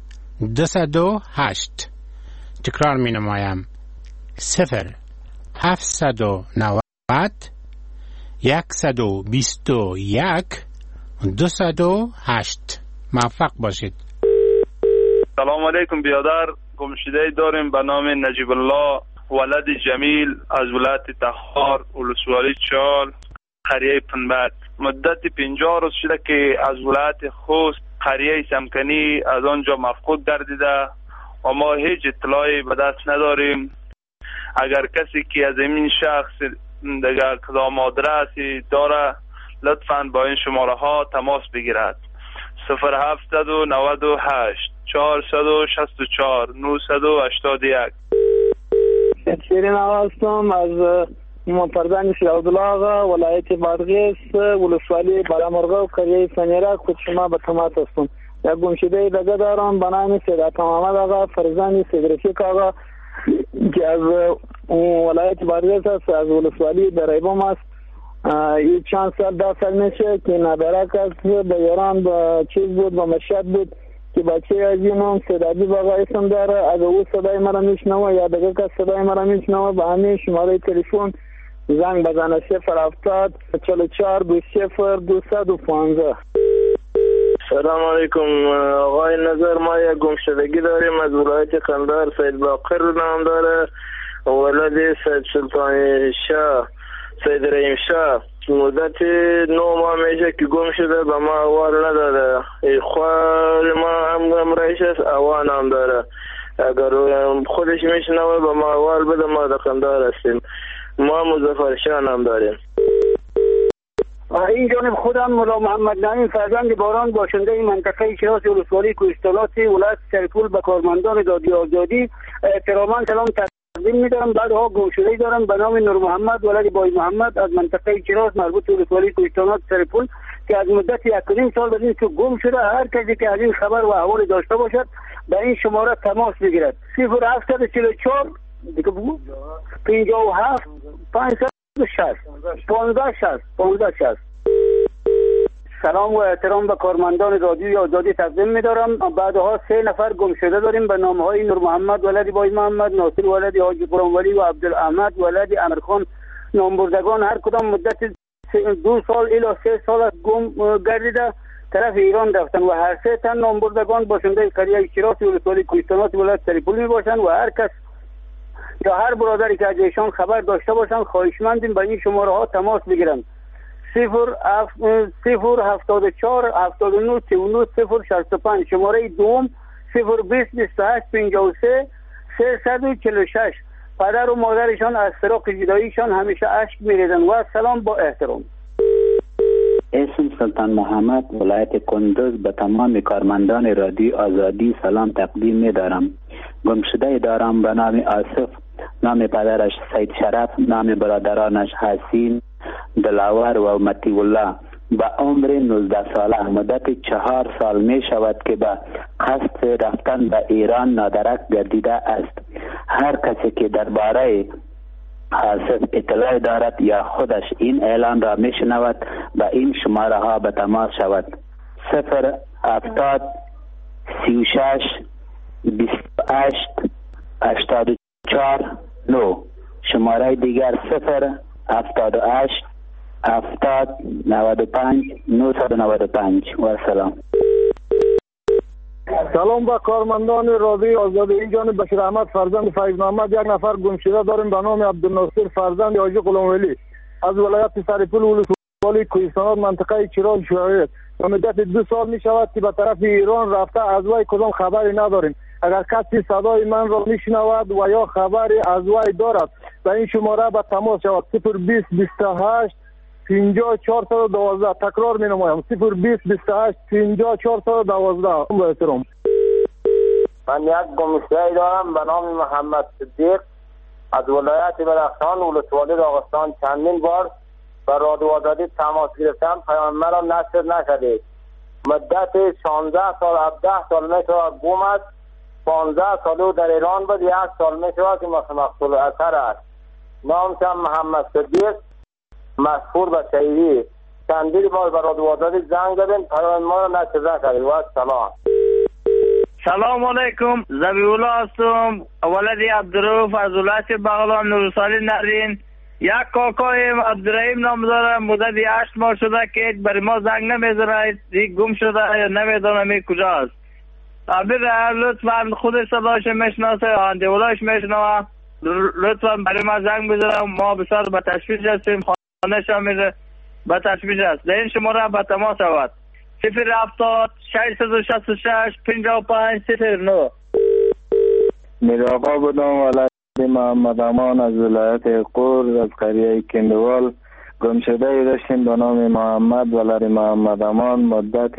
208. تکرار می نمایم 0790 121 208. موفق باشید. سلام علیکم بیادر. گمشده داریم به نام نجیب الله ولد جمیل از ولایت تخار ولسوالی چال قریه پنبت. مدت 50 روز شده که از ولایت خوست قریه سمکنی از آنجا مفقود گردیده و ما هیچ اطلاعی به دست نداریم. اگر کسی که از این شخص دیگر کدام آدرسی داره لطفاً با این شماره ها تماس بگیرد 0798 464 981. شیرین هستم از فرزند شیخ عبدالله آقا ولایت بادغیس ولسوالی برامرغه و قریه سنیرک. خود شما به تماس هستم. یک گمشده دیگه دارم به نام سید محمد آقا فرزند سید رفیق آقا که از ولایت بادغیس است از ولسوالی درایبام است. این چند سال 10 سال میشه که ندارک است به ایران به چیز بود به مشهد بود که بچه از این هم سید عبیب آقا اسم داره. اگه او صدای مرا میشنوه یا دیگه کس صدای مرا میشنوه به همین شماره تلفن زنگ بزنه 070 44 20 215. سلام علیکم آقای نظر. ما یک گمشدگی داریم از ولایت قندهار. سید باقر نام داره ولد سید سلطان شاه سید رحیم شاه. مدت 9 ماه میشه که گم شده به ما احوال نداده. خوال ما هم رئیس است اوان هم داره. اگر خودش میشنوه به ما احوال بده. ما در قندهار هستیم. ما مظفر شاه نام داریم. این جانب خودم مولا محمد نعیم فرزند باران باشنده این منطقه شراس ولسوالی کوهستانات ولایت سرپول به کارمندان دادی آزادی احتراما سلام تقدیم می‌دارم. بعدها گمشده‌ای دارم به نام نور محمد ولد بای محمد از منطقه شراس مربوط به ولسوالی کوهستانات سرپول که از مدت 1.5 سال بدین که گم شده. هر کسی که از این خبر و احوال داشته باشد به این شماره تماس بگیرد 0744 دیگه بگو 57 560. سلام و احترام به کارمندان رادیوی آزادی تقدیم می‌دارم. بعدها 3 نفر گم شده داریم به نام‌های نور محمد ولد بای محمد، ناصر ولد حاجی قرانولی و عبدالاحمد ولد امیرخان نامبردگان. هر کدام مدت 2 سال الی 3 سال از گم گردیده طرف ایران رفتن و هر 3 تن نامبردگان باشنده قریه شراس ولسوالی کوهستانات ولایت سرپول میباشند و هر کس یا هر برادری که از ایشان خبر داشته باشند خواهشمندیم به این شماره ها تماس بگیرند 074 79 39 065. شماره دوم 020 28 53 346. پدر و مادرشان از فراق جداییشان همیشه اشک میریزند و سلام با احترام. اسم سلطان محمد، ولایت کندوز. به تمام کارمندان رادیو آزادی سلام تقدیم می دارم. گمشده دارم به نام آصف، نام پدرش سید شرف، نام برادرانش حسین، دلاور و مطیع الله. به عمر 19 ساله، مدت 4 سال می شود که به قصد رفتن به ایران نادرک گردیده است. هر کسی که درباره آصف اطلاع دارد یا خودش این اعلان را می شنود به این شماره ها به تماس شود: 070 36 28 84 9. شماره دیگر 078 70 95 995. و سلام. سلام به کارمندان رادیو آزادی. این جانب بشیر احمد فرزند فیض محمد. یک نفر گمشده داریم به نام عبدالناصر فرزند حاجی غلامولی از ولایت سرپل ولسوالی کوهستانات منطقه چراغ شهید. و مدت 2 سال می شود که به طرف ایران رفته، از وی کدام خبری نداریم. اگر کسی صدای من را می شنود و یا خبری از وی دارد به این شماره به تماس شود: 020 28 50 412. تکرار می نمایم: 020 28 50 412. با احترام. من یک گمشده دارم به نام محمد صدیق از ولایت بدخشان ولسوالی داغستان. چندین بار به رادیو آزادی تماس گرفتم، پیام مرا نشر نشدید. مدت 16 سال 17 سال می شود گم است. 15 سال در ایران بود. 1 سال می شود که مقتول اثر است. نامشم محمد صدیق، مشهور به شهیدی. چندین بار به رادیو آزادی زنگ زدیم، پیام ما را نشر نشدید. و سلام. سلام علیکم. زبیولا هستم، ولدی عبدالرؤوف از ولایت بغلان نورسالی نرین. یک کاکایم عبدالرحیم نام دارم. مدت 8 ماه شده که برای ما زنگ نمیزنه. یک گم شده یا نمیدانم کجاست. ابر لطفا خود صداش میشناسه، آندهولاش میشنوه، لطفا برای ما زنگ بزنه. ما بسیار به تشویش هستیم، خانه شما میره به تشویش است. در این شماره به تماس شود: 070 666 55 09. میر آقا بودم، ولایت محمد امان از ولایت قور از قریه کندوال. گمشده داشتیم به نام محمد ولد محمد امان. مدت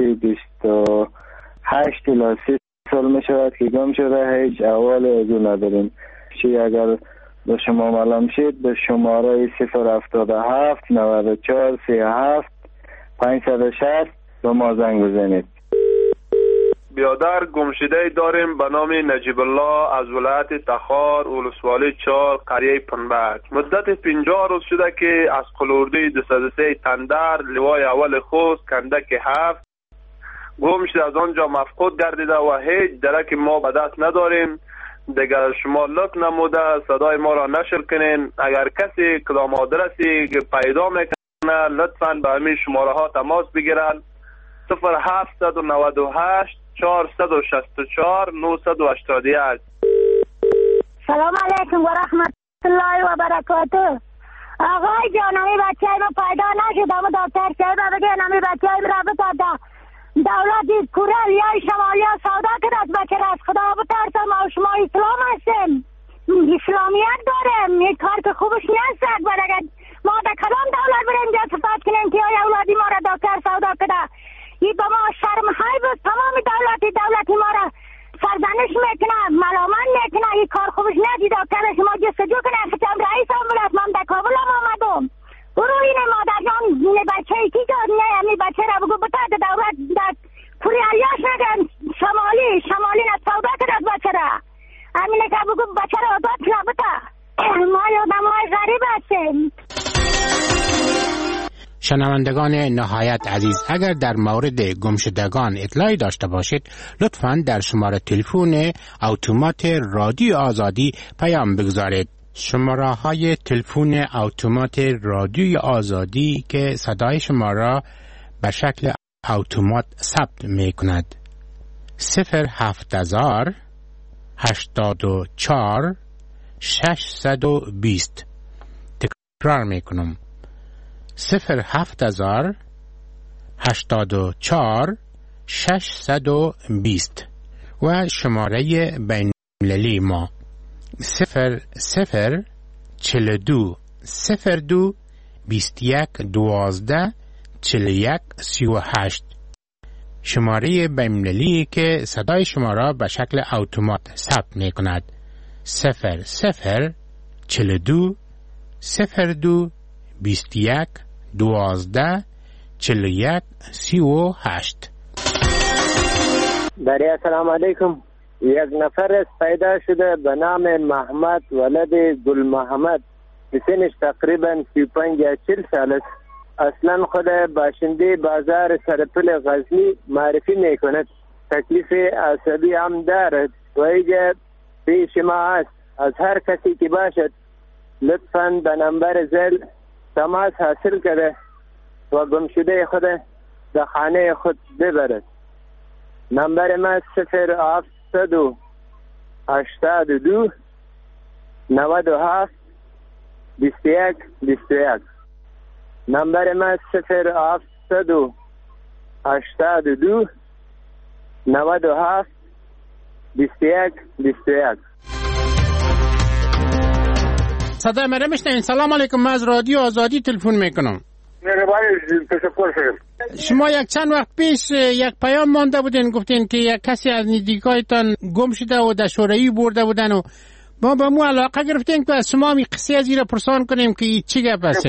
28 الی 30 سال می شود که گم شده، هیچ احوال از او نداریم. اگر به شما معلوم شد به شماره 077 94 37 560 به ما زنگ بزنید. بیادر گمشده داریم به نام نجیب الله از ولایت تخار ولسوالی چال قریه پنبک. مدت 50 روز شده که از قلوردی 203 تندر لوای اول خوست کندک 7 گم شده، از آنجا مفقود گردیده و هیچ درک ما به دست نداریم. دیگر شما لطف نموده صدای ما را نشر کنین. اگر کسی کدام آدرسی پیدا میکنه لطفاً به همین شماره ها تماس بگیرن: 0798 464 981. سلام علیکم و رحمت الله و برکاته. آقای جان، همی بچه ما پیدا نشد، اما دکتر صاحب بگه همی بچه را بتاده دولت کره یا شمالی سودا کرد از بچه را از خدا بترسم. ما شما اسلام هستیم، اسلامیت داریم، این کار که خوبش نیست. اگر ما در کلام دولت بریم جا صفت کنیم که آیا اولادی ما را دکتر سودا کرده، این به ما شرم های بود. تمام دولتی ما را سرزنش میکنه، ملامت میکنه. این کار خوبش نیست. دکتر شما جستجو کنه. خچم رئیس هم بلد، من در کابل هم آمدم. برو این مادر جان این بچه ای کی داد؟ نه همین بچه را بگو بتا در دولت در کوری علیاش نگن شمالی نه سودا کرد از بچه را. همینه که بگو بچه را آزاد کنه بتا. ما یادم های غریب هستیم. شنوندگان نهایت عزیز، اگر در مورد گمشدگان اطلاعی داشته باشید لطفاً در شماره تلفن اتومات رادیو آزادی پیام بگذارید. شماره های تلفن اتومات رادیو آزادی که صدای شما را به شکل اتومات ثبت می کند: 070 84 620. تکرار می کنم: 070 84 620. و شماره بین المللی ما 00 42 02 21 12 41 38. شماره بین‌المللی که صدای شما را به شکل اتومات ثبت می کند. 00 42 02 21 12 41 38. بله سلام علیکم. یک نفر پیدا شده به نام محمد ولد گل محمد، سنش تقریبا 35 یا 40 سال است. اصلا خود باشنده بازار سرپل غزنی معرفی می کند. تکلیف عصبی هم دارد و اینجا پیش ما است. از هر کسی که باشد لطفاً به نمبر زل تماس حاصل کرده و گمشده خود به خانه خود ببرد. نمبر ما 0782 97 21 21. نمبر ما 0782 97 21 21. صدای مرا میشنوین؟ سلام علیکم. من از رادیو آزادی تلفن میکنم. شما یک چند وقت پیش یک پیام مانده بودین، گفتین که یک کسی از نزدیکایتان گم شده و در شوروی برده بودن و ما به مو علاقه گرفتیم که از شما می قصه از این پرسان کنیم که چی گپ است.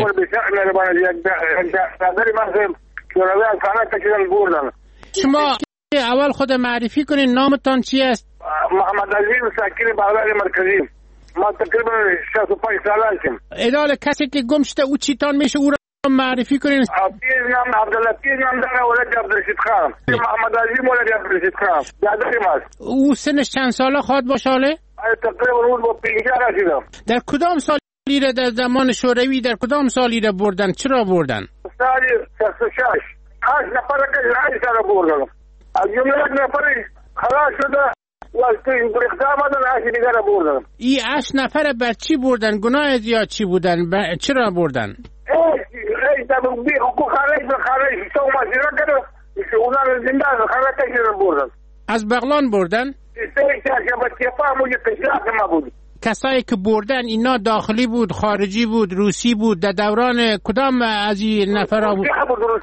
شما اول خود معرفی کنین، نامتان چی است؟ محمد عزیز، ساکن بغداد مرکزی. ما تقریبا 65 ساله هستم. ادال کسی که گم شده او چیتان میشه او را معرفی کنین. پیر نام عبدالله، پیر نام داره ولد عبدالرشید خان. محمد عزیز ولد عبدالرشید خان. برادر ماست. او سنش چند ساله خواهد باشه؟ تقریبا اون با 50 رسیدم. در کدام سالی را در زمان شوروی در کدام سالی را بردن؟ چرا بردن؟ سال 66. 8 نفر که 8 سال بردن. از جمله یک نفر خلاص شده ای 8 نفر بر چی بردن؟ گناه زیاد چی بودن؟ چرا بردن؟ از بغلان بردن؟ کسایی که بردن اینا داخلی بود، خارجی بود، روسی بود؟ در دوران کدام از این نفرها بود؟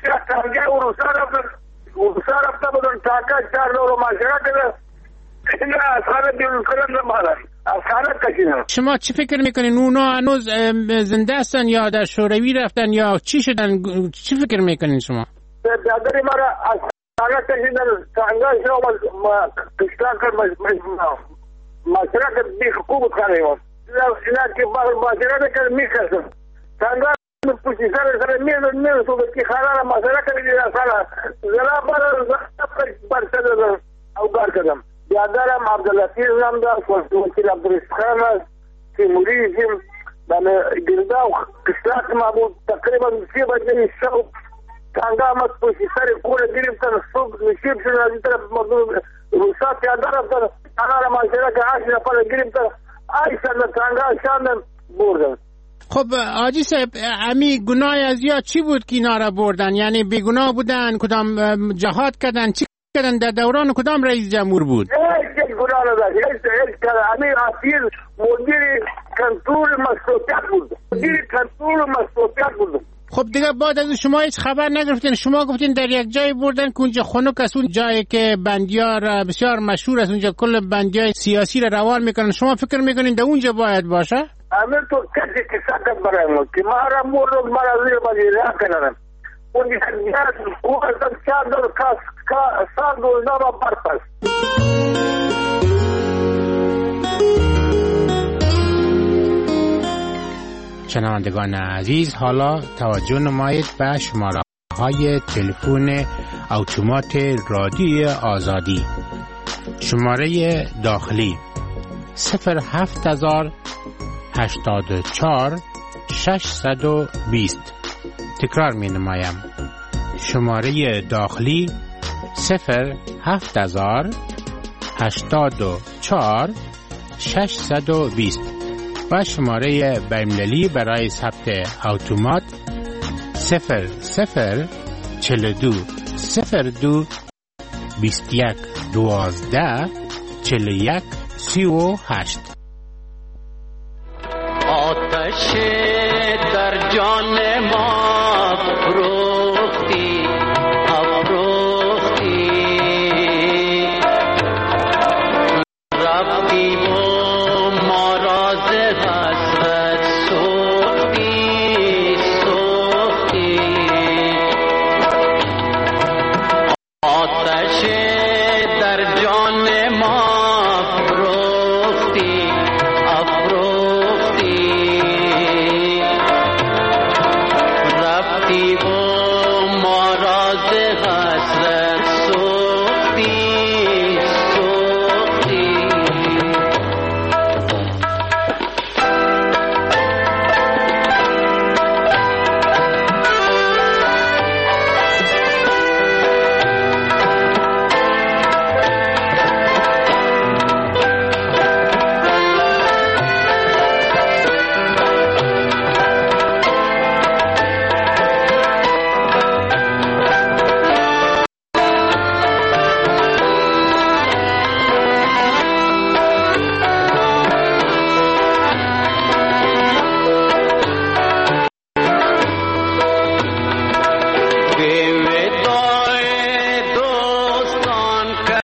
روسا رفته بودن تاکا 4 دور معاشره کرده. شما چی فکر میکنین؟ اونا هنوز زنده هستن یا در شوروی رفتن یا چی شدن؟ چی فکر میکنین شما؟ برادری مرا از خانه کشیدن تانگا شما کشتان کرد معاشره کرد بی حقوق خانه اینا که معاشره کرد میکردن تانگا پوشی سر میرد که خانه را معاشره کرد زلا برسده او بار کردم. یاددارم عبداللطیف نام داشت، وکیل عبدالرشید خان است، تیموریزم گردا و قشلاق ما بود. تقریبا 3 بجه شب تانگا آمد پشت سر کور گرفتن، صبح نشیب شد از این طرف روسا پیاده رفتن، تانگا را معاشره که 8 نفر گرفتن، ایسان تانگا شاندن بردن. خب حاجی صاحب، امی گناه از یا چی بود که اینا را بردن؟ یعنی بیگناه بودن؟ کدام جهاد کردن؟ چی کردن؟ در دوران کدام رئیس جمهور بود؟ هیچ گناه نداشت. هیچ امیر عطیل مدیر کنترل مسئولیت بود. خب دیگه بعد از شما هیچ خبر نگرفتین؟ شما گفتین در یک جای بردن که اونجا خنک است، اون جایی که بندیار بسیار مشهور است، اونجا کل بندیای سیاسی را روان میکنن. شما فکر میکنین در اونجا باید باشه؟ امیر تو کسی که ساکت برای ما که ما را مورد مرا زیر بازی راه کنن اون دیگر او از 4 دور سال دور نام برپس. شنوندگان عزیز، حالا توجه نمایید به شماره های تلفن اتومات رادیوی آزادی. شماره داخلی 07000 84 620. تکرار می نمایم. شماره داخلی 07000 84 620 و شماره بین‌المللی برای ثبت اتومات 00 42 02 21 12 41 38. آتش